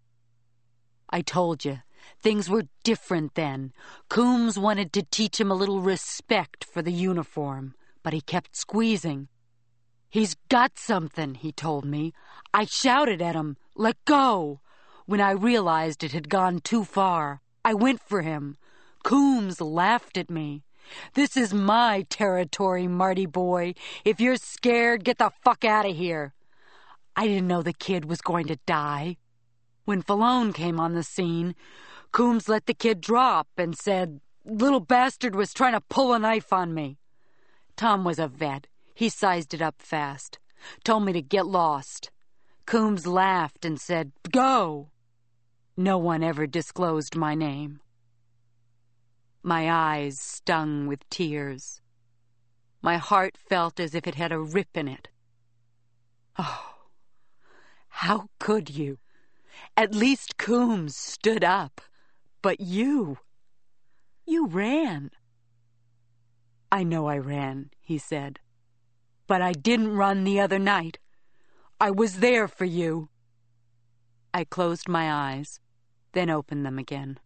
"I told you, things were different then. Coombs wanted to teach him a little respect for the uniform, but he kept squeezing. 'He's got something,' he told me. I shouted at him, 'Let go!' When I realized it had gone too far, I went for him. Coombs laughed at me. 'This is my territory, Marty boy. If you're scared, get the fuck out of here.' I didn't know the kid was going to die. When Falone came on the scene, Coombs let the kid drop and said, 'Little bastard was trying to pull a knife on me.' Tom was a vet. He sized it up fast. Told me to get lost. Coombs laughed and said, 'Go.' No one ever disclosed my name." My eyes stung with tears. My heart felt as if it had a rip in it. "Oh, how could you? At least Coombs stood up. But you, you ran." "I know I ran," he said. "But I didn't run the other night. I was there for you." I closed my eyes, then opened them again.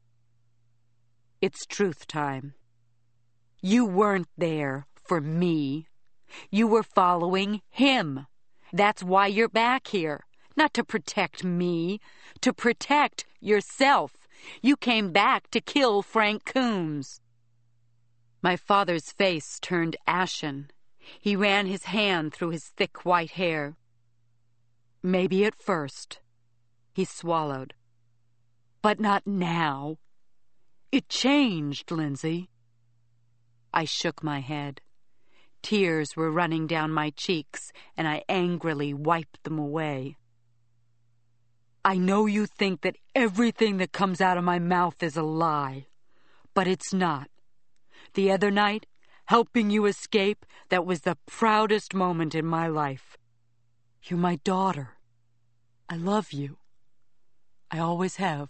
"It's truth time. You weren't there for me. You were following him. That's why you're back here. Not to protect me, to protect yourself. You came back to kill Frank Coombs." My father's face turned ashen. He ran his hand through his thick white hair. "Maybe at first." He swallowed. "But not now. It changed, Lindsay. I shook my head. Tears were running down my cheeks, and I angrily wiped them away. I know you think that everything that comes out of my mouth is a lie, but it's not. The other night, helping you escape, that was the proudest moment in my life. You're my daughter. I love you. I always have.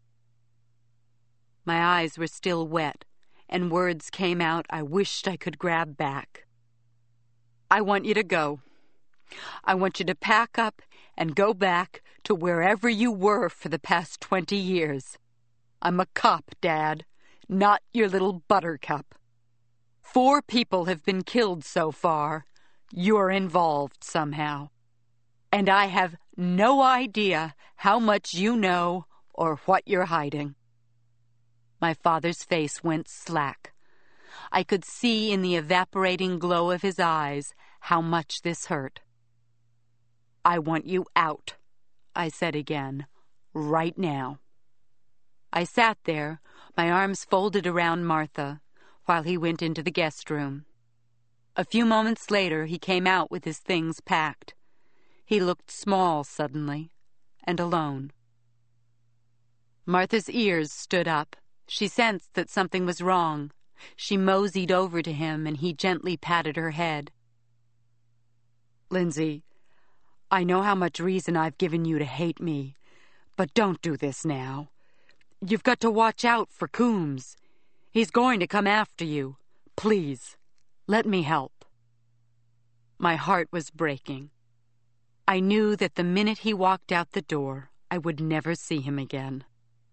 My eyes were still wet, and words came out I wished I could grab back. I want you to go. I want you to pack up and go back to wherever you were for the past twenty years. I'm a cop, Dad, not your little buttercup. Four people have been killed so far. You're involved somehow. And I have no idea how much you know or what you're hiding. My father's face went slack. I could see in the evaporating glow of his eyes how much this hurt. I want you out, I said again, right now. I sat there, my arms folded around Martha, while he went into the guest room. A few moments later, he came out with his things packed. He looked small suddenly, and alone. Martha's ears stood up. She sensed that something was wrong. She moseyed over to him, and he gently patted her head. Lindsay, I know how much reason I've given you to hate me, but don't do this now. You've got to watch out for Coombs. He's going to come after you. Please, let me help. My heart was breaking. I knew that the minute he walked out the door, I would never see him again.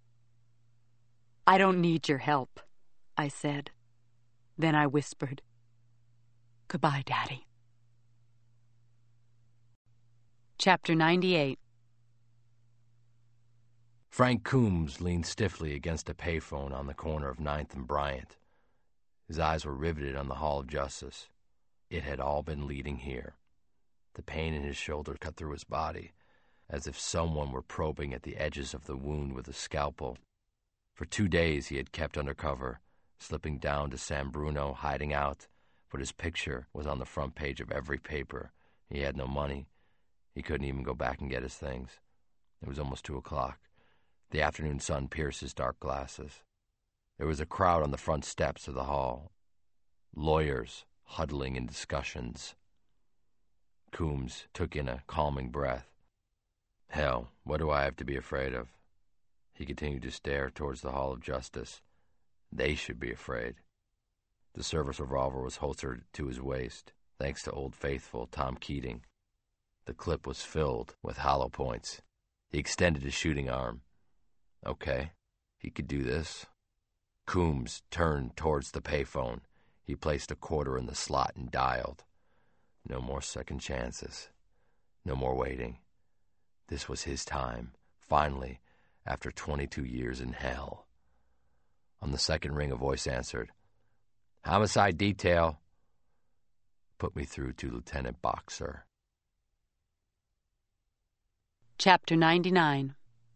I don't need your help, I said. Then I whispered, Goodbye, Daddy. Chapter ninety-eight. Frank Coombs leaned stiffly against a payphone on the corner of ninth and Bryant. His eyes were riveted on the Hall of Justice. It had all been leading here. The pain in his shoulder cut through his body, as if someone were probing at the edges of the wound with a scalpel. For two days he had kept under cover, slipping down to San Bruno, hiding out, but his picture was on the front page of every paper. He had no money. He couldn't even go back and get his things. It was almost two o'clock. The afternoon sun pierced his dark glasses. There was a crowd on the front steps of the hall. Lawyers huddling in discussions. Coombs took in a calming breath. Hell, what do I have to be afraid of? He continued to stare towards the Hall of Justice. They should be afraid. The service revolver was holstered to his waist, thanks to Old Faithful Tom Keating. The clip was filled with hollow points. He extended his shooting arm. Okay, he could do this. Coombs turned towards the payphone. He placed a quarter in the slot and dialed. No more second chances. No more waiting. This was his time, finally, after twenty-two years in hell. On the second ring, a voice answered. Homicide detail. Put me through to Lieutenant Boxer. Chapter ninety-nine.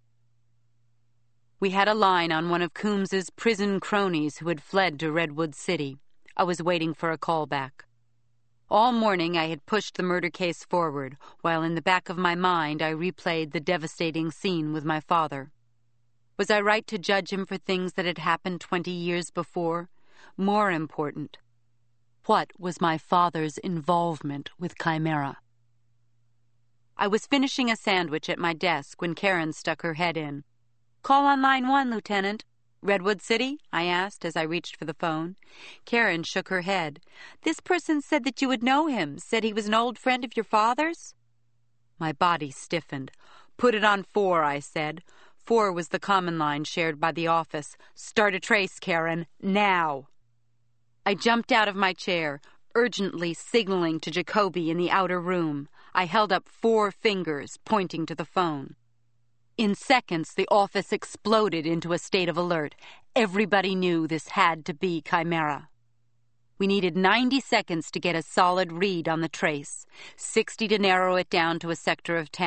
We had a line on one of Coombs's prison cronies who had fled to Redwood City. I was waiting for a call back. All morning I had pushed the murder case forward, while in the back of my mind I replayed the devastating scene with my father. Was I right to judge him for things that had happened twenty years before? More important, what was my father's involvement with Chimera? I was finishing a sandwich at my desk when Karen stuck her head in. Call on line one, Lieutenant. Redwood City? I asked as I reached for the phone. Karen shook her head. This person said that you would know him, said he was an old friend of your father's. My body stiffened. Put it on four, I said. Four was the common line shared by the office. Start a trace, Karen, now. I jumped out of my chair, urgently signaling to Jacoby in the outer room. I held up four fingers, pointing to the phone. In seconds, the office exploded into a state of alert. Everybody knew this had to be Chimera. We needed ninety seconds to get a solid read on the trace, sixty to narrow it down to a sector of town.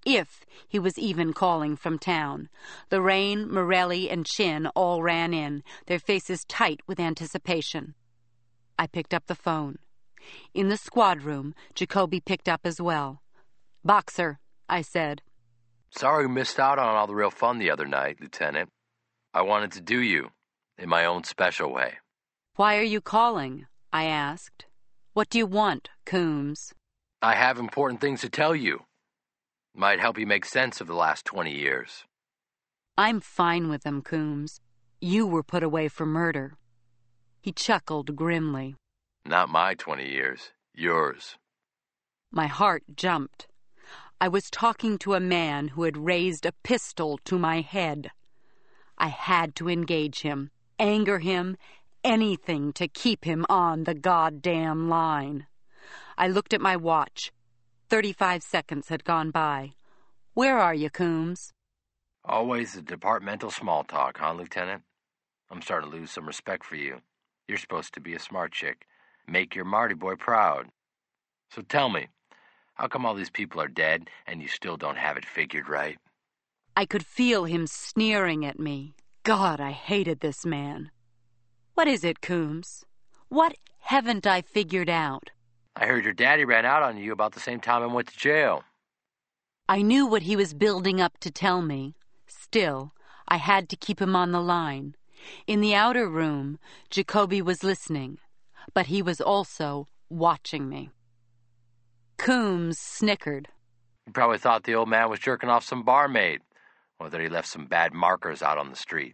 if he was even calling from town. Lorraine, Morelli, and Chin all ran in, their faces tight with anticipation. I picked up the phone. In the squad room, Jacoby picked up as well. "Boxer," I said. "Sorry we missed out on all the real fun the other night, Lieutenant. I wanted to do you in my own special way." "Why are you calling?" I asked. "What do you want, Coombs?" "I have important things to tell you. Might help you make sense of the last twenty years. "I'm fine with them, Coombs. You were put away for murder." He chuckled grimly. "Not my twenty years. Yours." My heart jumped. I was talking to a man who had raised a pistol to my head. I had to engage him, anger him, anything to keep him on the goddamn line. I looked at my watch. Thirty-five seconds had gone by. "Where are you, Coombs?" Always the departmental small talk, huh, Lieutenant? I'm starting to lose some respect for you. You're supposed to be a smart chick. Make your Marty boy proud. So tell me, how come all these people are dead and you still don't have it figured right? I could feel him sneering at me. God, I hated this man. "What is it, Coombs? What haven't I figured out?" I heard your daddy ran out on you about the same time I went to jail. I knew what he was building up to tell me. Still, I had to keep him on the line. In the outer room, Jacoby was listening, but he was also watching me. Coombs snickered. You probably thought the old man was jerking off some barmaid, or that he left some bad markers out on the street.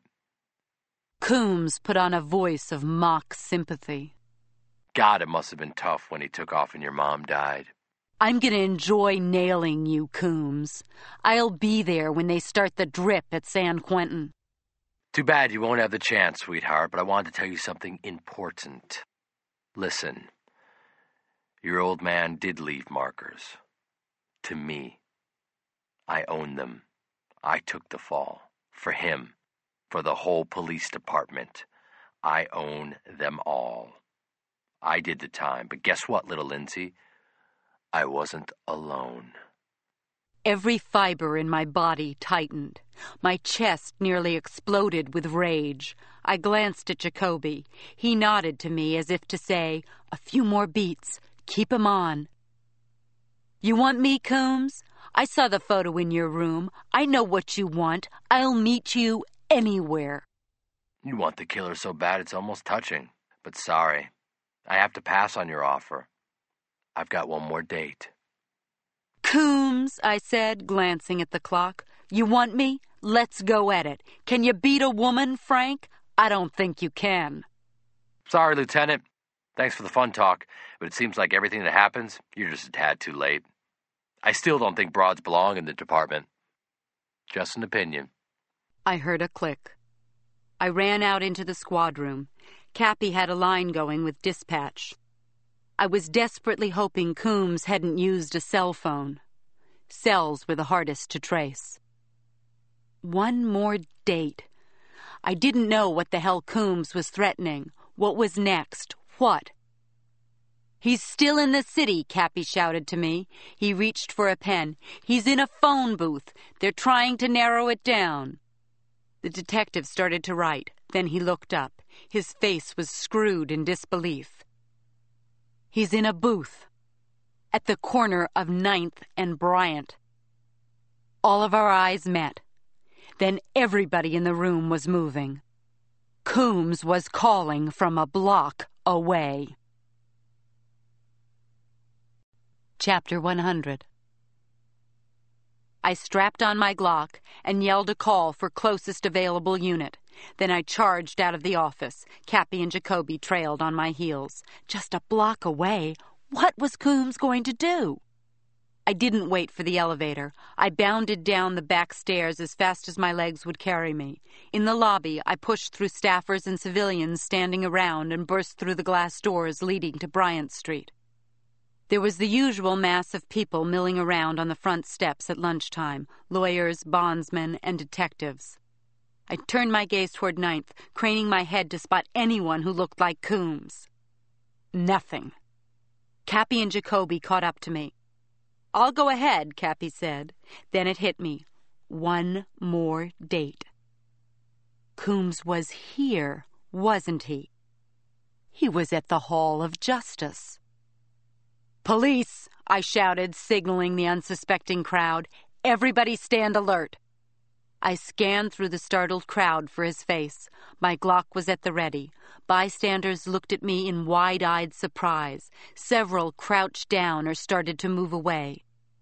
Coombs put on a voice of mock sympathy. God, it must have been tough when he took off and your mom died. I'm going to enjoy nailing you, Coombs. I'll be there when they start the drip at San Quentin. Too bad you won't have the chance, sweetheart, but I wanted to tell you something important. Listen, your old man did leave markers. To me. I own them. I took the fall. For him. For the whole police department. I own them all. I did the time, but guess what, little Lindsay? I wasn't alone. Every fiber in my body tightened. My chest nearly exploded with rage. I glanced at Jacoby. He nodded to me as if to say, "A few more beats. Keep 'em on." "You want me, Coombs? I saw the photo in your room. I know what you want. I'll meet you anywhere." You want the killer so bad it's almost touching. But sorry, I have to pass on your offer. I've got one more date. "Coombs," I said, glancing at the clock. "You want me? Let's go at it. Can you beat a woman, Frank? I don't think you can." Sorry, Lieutenant. Thanks for the fun talk, but it seems like everything that happens, you're just a tad too late. I still don't think broads belong in the department. Just an opinion. I heard a click. I ran out into the squad room. Cappy had a line going with dispatch. I was desperately hoping Coombs hadn't used a cell phone. Cells were the hardest to trace. One more date. I didn't know what the hell Coombs was threatening. What was next? What? "He's still in the city," Cappy shouted to me. He reached for a pen. "He's in a phone booth. They're trying to narrow it down." The detective started to write. Then he looked up. His face was screwed in disbelief. "He's in a booth at the corner of ninth and Bryant." All of our eyes met. Then everybody in the room was moving. Coombs was calling from a block away. Chapter one hundred. I strapped on my Glock and yelled a call for closest available unit. Then I charged out of the office. Cappy and Jacoby trailed on my heels. Just a block away? What was Coombs going to do? I didn't wait for the elevator. I bounded down the back stairs as fast as my legs would carry me. In the lobby, I pushed through staffers and civilians standing around and burst through the glass doors leading to Bryant Street. There was the usual mass of people milling around on the front steps at lunchtime, lawyers, bondsmen, and detectives. I turned my gaze toward Ninth, craning my head to spot anyone who looked like Coombs. Nothing. Cappy and Jacoby caught up to me. I'll go ahead, Cappy said. Then it hit me. One more date. Coombs was here, wasn't he? He was at the Hall of Justice. "Police!" I shouted, signaling the unsuspecting crowd. "Everybody stand alert." I scanned through the startled crowd for his face. My Glock was at the ready. Bystanders looked at me in wide-eyed surprise. Several crouched down or started to move away.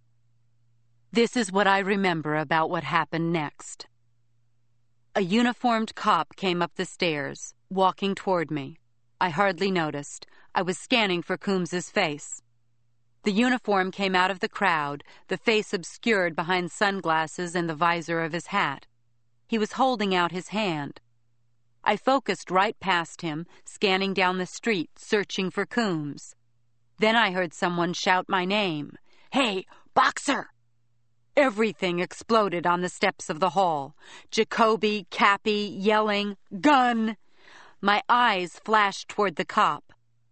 This is what I remember about what happened next. A uniformed cop came up the stairs, walking toward me. I hardly noticed. I was scanning for Coombs's face. The uniform came out of the crowd, the face obscured behind sunglasses and the visor of his hat. He was holding out his hand. I focused right past him, scanning down the street, searching for Coombs. Then I heard someone shout my name. "Hey, boxer!" Everything exploded on the steps of the hall. Jacoby, Cappy, yelling, "Gun!" My eyes flashed toward the cop.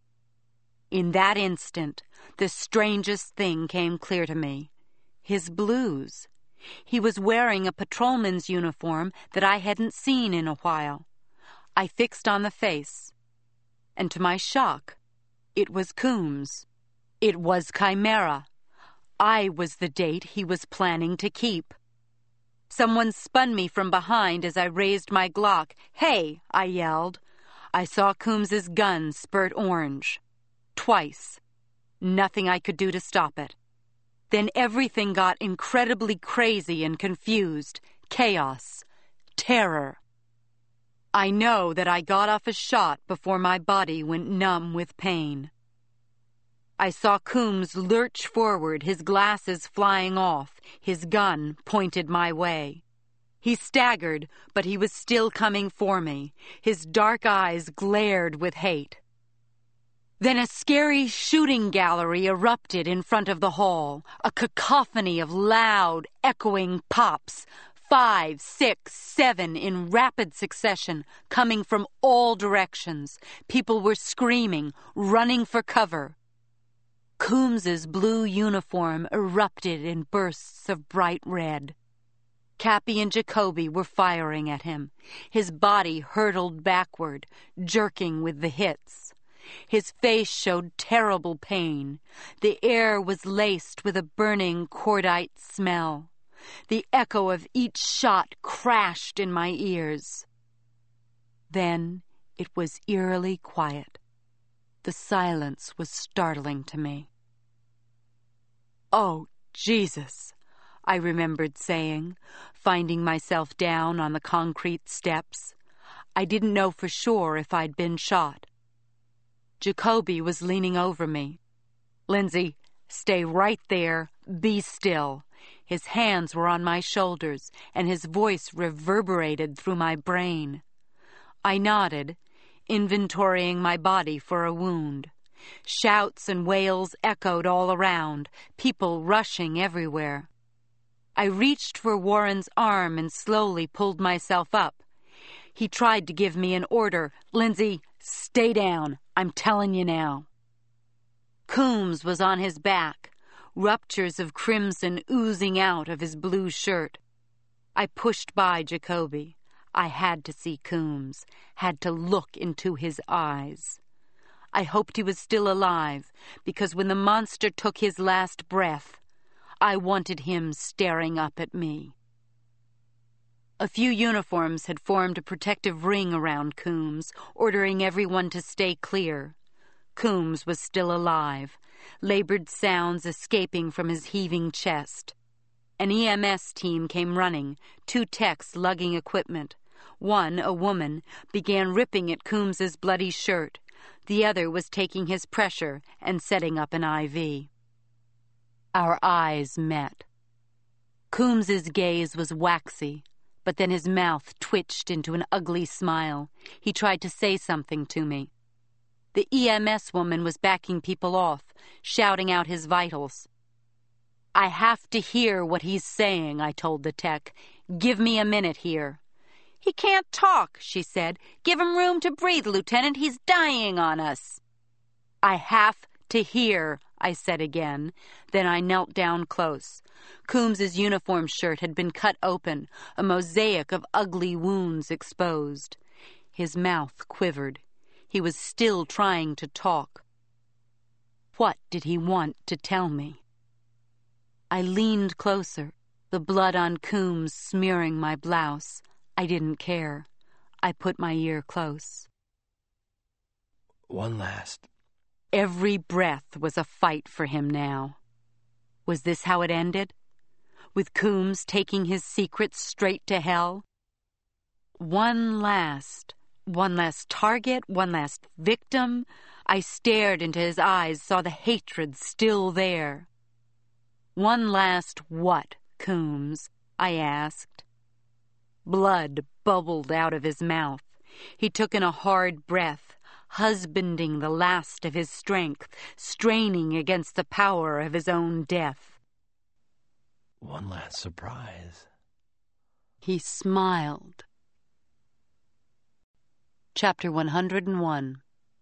In that instant, the strangest thing came clear to me. His blues. He was wearing a patrolman's uniform that I hadn't seen in a while. I fixed on the face, and to my shock, it was Coombs. It was Chimera. I was the date he was planning to keep. Someone spun me from behind as I raised my Glock. "Hey!" I yelled. I saw Coombs's gun spurt orange. Twice. Nothing I could do to stop it. Then everything got incredibly crazy and confused. Chaos. Terror. I know that I got off a shot before my body went numb with pain. I saw Coombs lurch forward, his glasses flying off, his gun pointed my way. He staggered, but he was still coming for me. His dark eyes glared with hate. Then a scary shooting gallery erupted in front of the hall, a cacophony of loud, echoing pops, five, six, seven in rapid succession, coming from all directions. People were screaming, running for cover. Coombs's blue uniform erupted in bursts of bright red. Cappy and Jacoby were firing at him. His body hurtled backward, jerking with the hits. His face showed terrible pain. The air was laced with a burning cordite smell. The echo of each shot crashed in my ears. Then it was eerily quiet. The silence was startling to me. "Oh, Jesus," I remembered saying, finding myself down on the concrete steps. I didn't know for sure if I'd been shot. Jacoby was leaning over me. "Lindsay, stay right there. Be still." His hands were on my shoulders, and his voice reverberated through my brain. I nodded, inventorying my body for a wound. Shouts and wails echoed all around, people rushing everywhere. I reached for Warren's arm and slowly pulled myself up. He tried to give me an order. "Lindsay, stay down. I'm telling you now." Coombs was on his back, ruptures of crimson oozing out of his blue shirt. I pushed by Jacoby. I had to see Coombs, had to look into his eyes. I hoped he was still alive, because when the monster took his last breath, I wanted him staring up at me. A few uniforms had formed a protective ring around Coombs, ordering everyone to stay clear. Coombs was still alive, labored sounds escaping from his heaving chest. An E M S team came running, two techs lugging equipment. One, a woman, began ripping at Coombs's bloody shirt. The other was taking his pressure and setting up an I V. Our eyes met. Coombs's gaze was waxy, but then his mouth twitched into an ugly smile. He tried to say something to me. The E M S woman was backing people off, shouting out his vitals. "I have to hear what he's saying," I told the tech. "Give me a minute here." "He can't talk," she said. "Give him room to breathe, Lieutenant. He's dying on us." "I have to hear," I said again. Then I knelt down close. Coombs's uniform shirt had been cut open, a mosaic of ugly wounds exposed. His mouth quivered. He was still trying to talk. What did he want to tell me? I leaned closer, the blood on Coombs smearing my blouse. I didn't care. I put my ear close. One last. Every breath was a fight for him now. Was this how it ended? With Coombs taking his secrets straight to hell? One last, one last target, one last victim. I stared into his eyes, saw the hatred still there. One last what, Coombs? I asked. Blood bubbled out of his mouth. He took in a hard breath, husbanding the last of his strength, straining against the power of his own death. One last surprise. He smiled. Chapter one hundred one.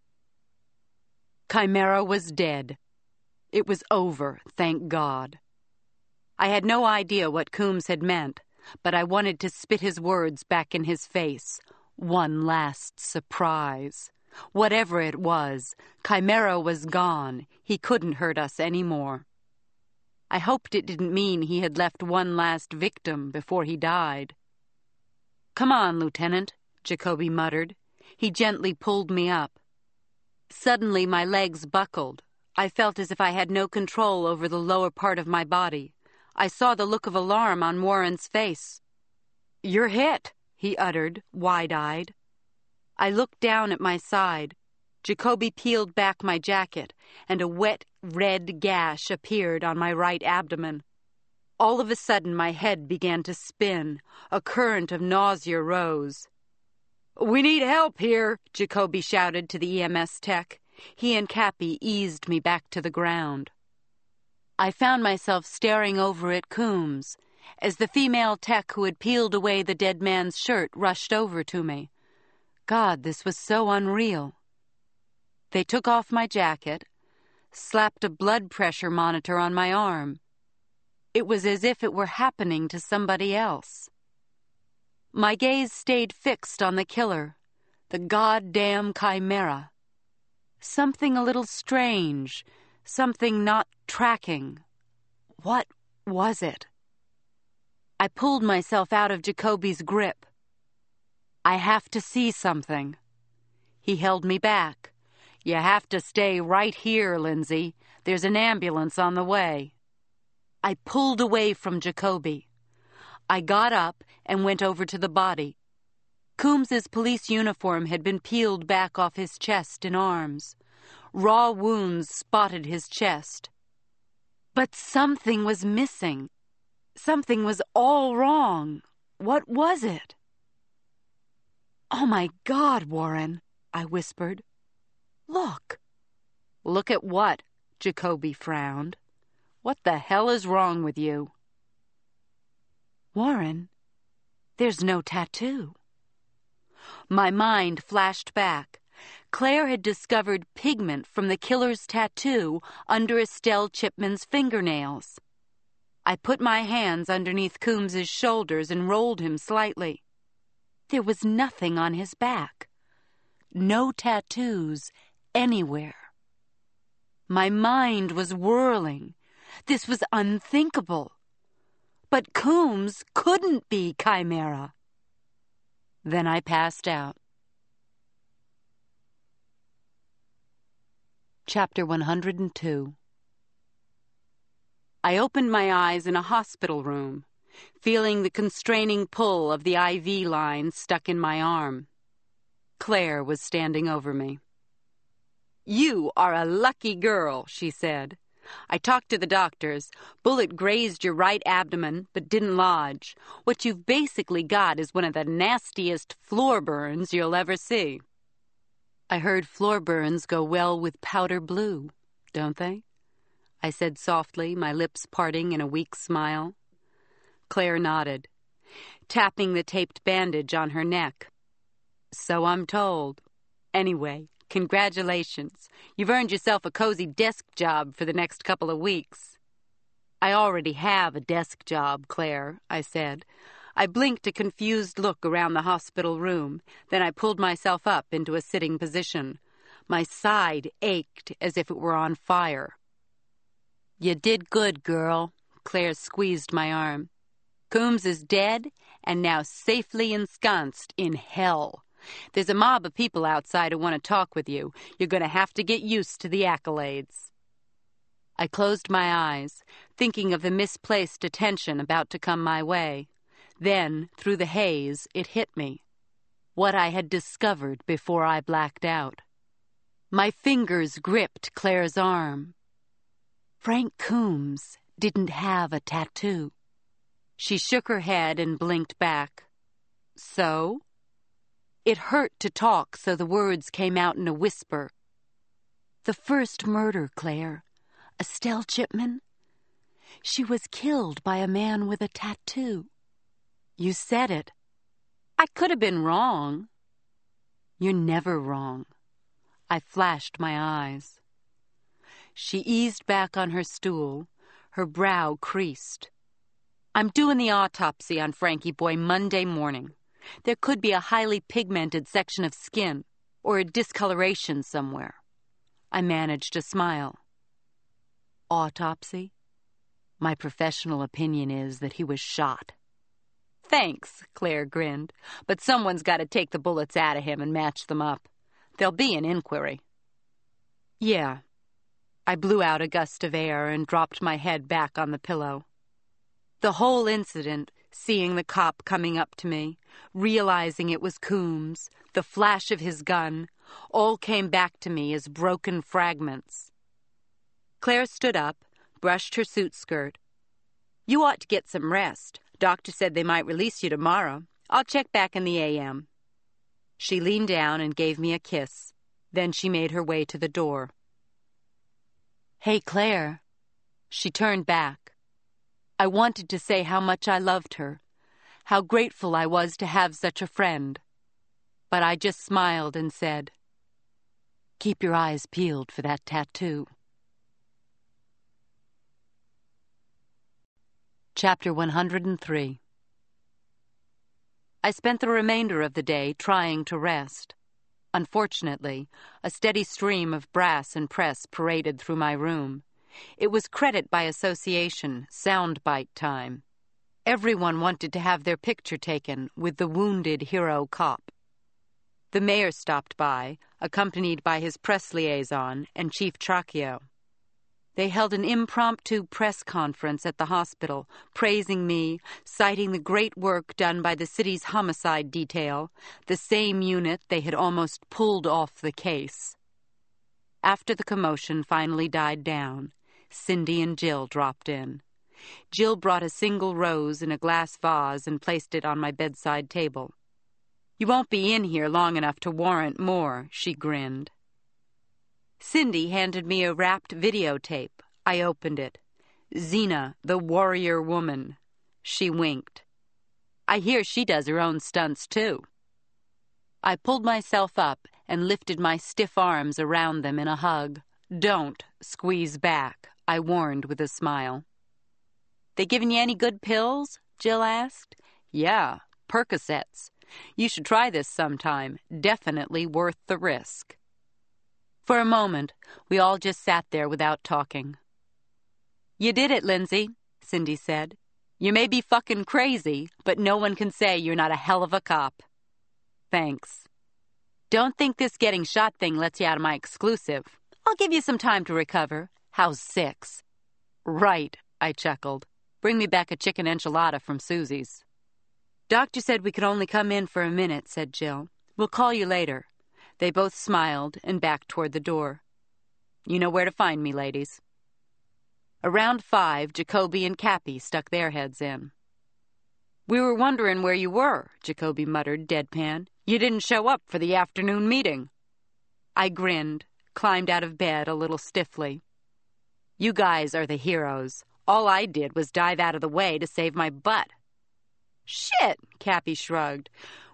Chimera was dead. It was over, thank God. I had no idea what Coombs had meant, but I wanted to spit his words back in his face. One last surprise. Whatever it was, Chimera was gone. He couldn't hurt us anymore. I hoped it didn't mean he had left one last victim before he died. "Come on, Lieutenant," Jacoby muttered. He gently pulled me up. Suddenly my legs buckled. I felt as if I had no control over the lower part of my body. I saw the look of alarm on Warren's face. "You're hit," he uttered, wide-eyed. I looked down at my side. Jacoby peeled back my jacket, and a wet, red gash appeared on my right abdomen. All of a sudden my head began to spin. A current of nausea rose. "We need help here," Jacoby shouted to the E M S tech. He and Cappy eased me back to the ground. I found myself staring over at Coombs as the female tech who had peeled away the dead man's shirt rushed over to me. God, this was so unreal. They took off my jacket, slapped a blood pressure monitor on my arm. It was as if it were happening to somebody else. My gaze stayed fixed on the killer, the goddamn Chimera. Something a little strange, something not tracking. What was it? I pulled myself out of Jacoby's grip. "I have to see something." He held me back. "You have to stay right here, Lindsay. There's an ambulance on the way." I pulled away from Jacoby. I got up and went over to the body. Coombs's police uniform had been peeled back off his chest and arms. Raw wounds spotted his chest. But something was missing. Something was all wrong. What was it? "Oh, my God, Warren," I whispered. "Look." "Look at what?" Jacoby frowned. "What the hell is wrong with you?" "Warren, there's no tattoo." My mind flashed back. Claire had discovered pigment from the killer's tattoo under Estelle Chipman's fingernails. I put my hands underneath Coombs's shoulders and rolled him slightly. There was nothing on his back. No tattoos anywhere. My mind was whirling. This was unthinkable. But Coombs couldn't be Chimera. Then I passed out. Chapter one hundred two. I opened my eyes in a hospital room, feeling the constraining pull of the I V line stuck in my arm. Claire was standing over me. "You are a lucky girl," she said. "I talked to the doctors. Bullet grazed your right abdomen, but didn't lodge. What you've basically got is one of the nastiest floor burns you'll ever see." I heard floor burns go well with powder blue, don't they? I said softly, my lips parting in a weak smile. Claire nodded, tapping the taped bandage on her neck. "So I'm told. Anyway, Congratulations. You've earned yourself a cozy desk job for the next couple of weeks. I already have a desk job, Claire, I said. I blinked a confused look around the hospital room. Then I pulled myself up into a sitting position. My side ached as if it were on fire. You did good, girl. Claire squeezed my arm. Coombs is dead and now safely ensconced in hell. There's a mob of people outside who want to talk with you. You're going to have to get used to the accolades. I closed my eyes, thinking of the misplaced attention about to come my way. Then, through the haze, it hit me. What I had discovered before I blacked out. My fingers gripped Claire's arm. Frank Coombs didn't have a tattoo. She shook her head and blinked back. So? It hurt to talk, so the words came out in a whisper. The first murder, Claire. Estelle Chipman. She was killed by a man with a tattoo. You said it. I could have been wrong. You're never wrong. I flashed my eyes. She eased back on her stool, her brow creased. I'm doing the autopsy on Frankie Boy Monday morning. There could be a highly pigmented section of skin or a discoloration somewhere. I managed a smile. Autopsy? My professional opinion is that he was shot. Thanks, Claire grinned, but someone's got to take the bullets out of him and match them up. There'll be an inquiry. Yeah. I blew out a gust of air and dropped my head back on the pillow. The whole incident, seeing the cop coming up to me, realizing it was Coombs, the flash of his gun, all came back to me as broken fragments. Claire stood up, brushed her suit skirt. You ought to get some rest. Doctor said they might release you tomorrow. I'll check back in the A M. She leaned down and gave me a kiss. Then she made her way to the door. Hey, Claire. She turned back. I wanted to say how much I loved her, how grateful I was to have such a friend. But I just smiled and said, keep your eyes peeled for that tattoo. Chapter one hundred three. I spent the remainder of the day trying to rest. Unfortunately, a steady stream of brass and press paraded through my room. It was credit by association, soundbite time. Everyone wanted to have their picture taken with the wounded hero cop. The mayor stopped by, accompanied by his press liaison and Chief Tracchio. They held an impromptu press conference at the hospital, praising me, citing the great work done by the city's homicide detail, the same unit they had almost pulled off the case. After the commotion finally died down, Cindy and Jill dropped in. Jill brought a single rose in a glass vase and placed it on my bedside table. You won't be in here long enough to warrant more, she grinned. Cindy handed me a wrapped videotape. I opened it. Xena, the warrior woman. She winked. I hear she does her own stunts, too. I pulled myself up and lifted my stiff arms around them in a hug. Don't squeeze back, I warned with a smile. They giving you any good pills? Jill asked. Yeah, Percocets. You should try this sometime. Definitely worth the risk. For a moment, we all just sat there without talking. You did it, Lindsay, Cindy said. You may be fucking crazy, but no one can say you're not a hell of a cop. Thanks. Don't think this getting shot thing lets you out of my exclusive. I'll give you some time to recover. How's six? Right, I chuckled. Bring me back a chicken enchilada from Susie's. Doctor said we could only come in for a minute, said Jill. We'll call you later. They both smiled and backed toward the door. You know where to find me, ladies. Around five, Jacoby and Cappy stuck their heads in. We were wondering where you were, Jacoby muttered, deadpan. You didn't show up for the afternoon meeting. I grinned, climbed out of bed a little stiffly. You guys are the heroes. All I did was dive out of the way to save my butt. Shit, Cappy shrugged.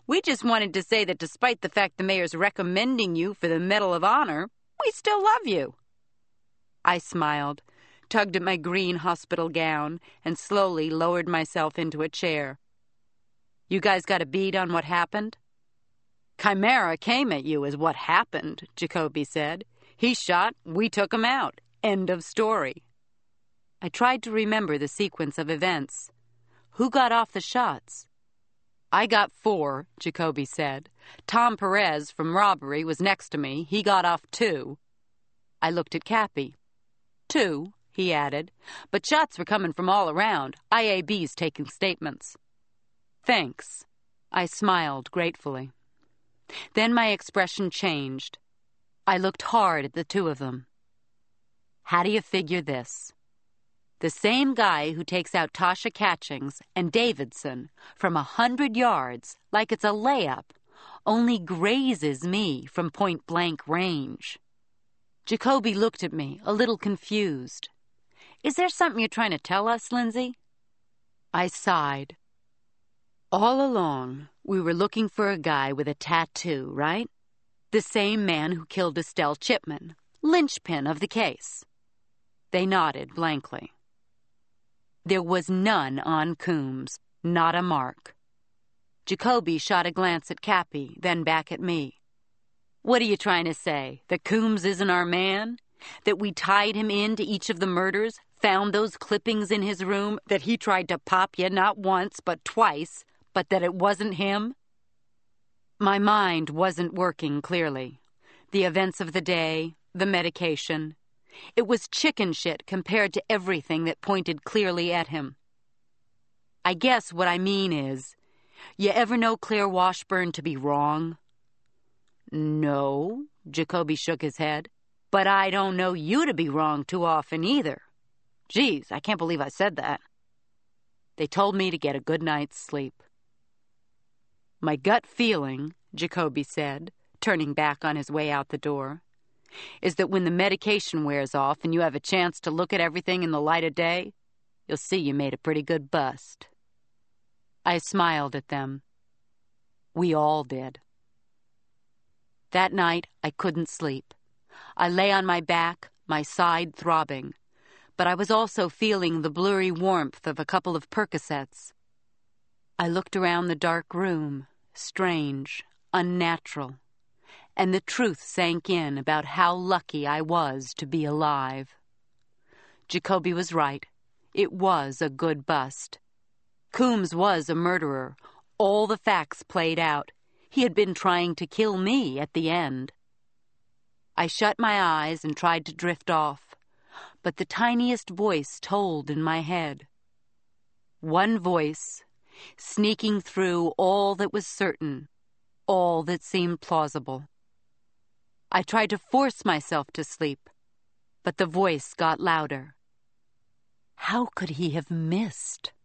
We just wanted to say that despite the fact the mayor's recommending you for the Medal of Honor, we still love you. I smiled, tugged at my green hospital gown, and slowly lowered myself into a chair. You guys got a bead on what happened? Chimera came at you is what happened, Jacoby said. He shot, we took him out. End of story. I tried to remember the sequence of events. Who got off the shots? I got four, Jacoby said. Tom Perez from robbery was next to me. He got off two. I looked at Cappy. Two, he added. But shots were coming from all around. I A B's taking statements. Thanks. I smiled gratefully. Then my expression changed. I looked hard at the two of them. How do you figure this? The same guy who takes out Tasha Catchings and Davidson from a hundred yards like it's a layup only grazes me from point-blank range. Jacoby looked at me, a little confused. Is there something you're trying to tell us, Lindsay? I sighed. All along, we were looking for a guy with a tattoo, right? The same man who killed Estelle Chipman, linchpin of the case. They nodded blankly. There was none on Coombs, not a mark. Jacoby shot a glance at Cappy, then back at me. What are you trying to say? That Coombs isn't our man? That we tied him into each of the murders, found those clippings in his room, that he tried to pop you not once but twice, but that it wasn't him? My mind wasn't working clearly. The events of the day, the medication. It was chicken shit compared to everything that pointed clearly at him. I guess what I mean is, you ever know Claire Washburn to be wrong? No, Jacoby shook his head. But I don't know you to be wrong too often either. Geez, I can't believe I said that. They told me to get a good night's sleep. My gut feeling, Jacoby said, turning back on his way out the door, is that when the medication wears off and you have a chance to look at everything in the light of day, you'll see you made a pretty good bust. I smiled at them. We all did. That night, I couldn't sleep. I lay on my back, my side throbbing, but I was also feeling the blurry warmth of a couple of Percocets. I looked around the dark room, strange, unnatural, and the truth sank in about how lucky I was to be alive. Jacoby was right. It was a good bust. Coombs was a murderer. All the facts played out. He had been trying to kill me at the end. I shut my eyes and tried to drift off, but the tiniest voice told in my head. One voice, sneaking through all that was certain, all that seemed plausible. I tried to force myself to sleep, but the voice got louder. How could he have missed?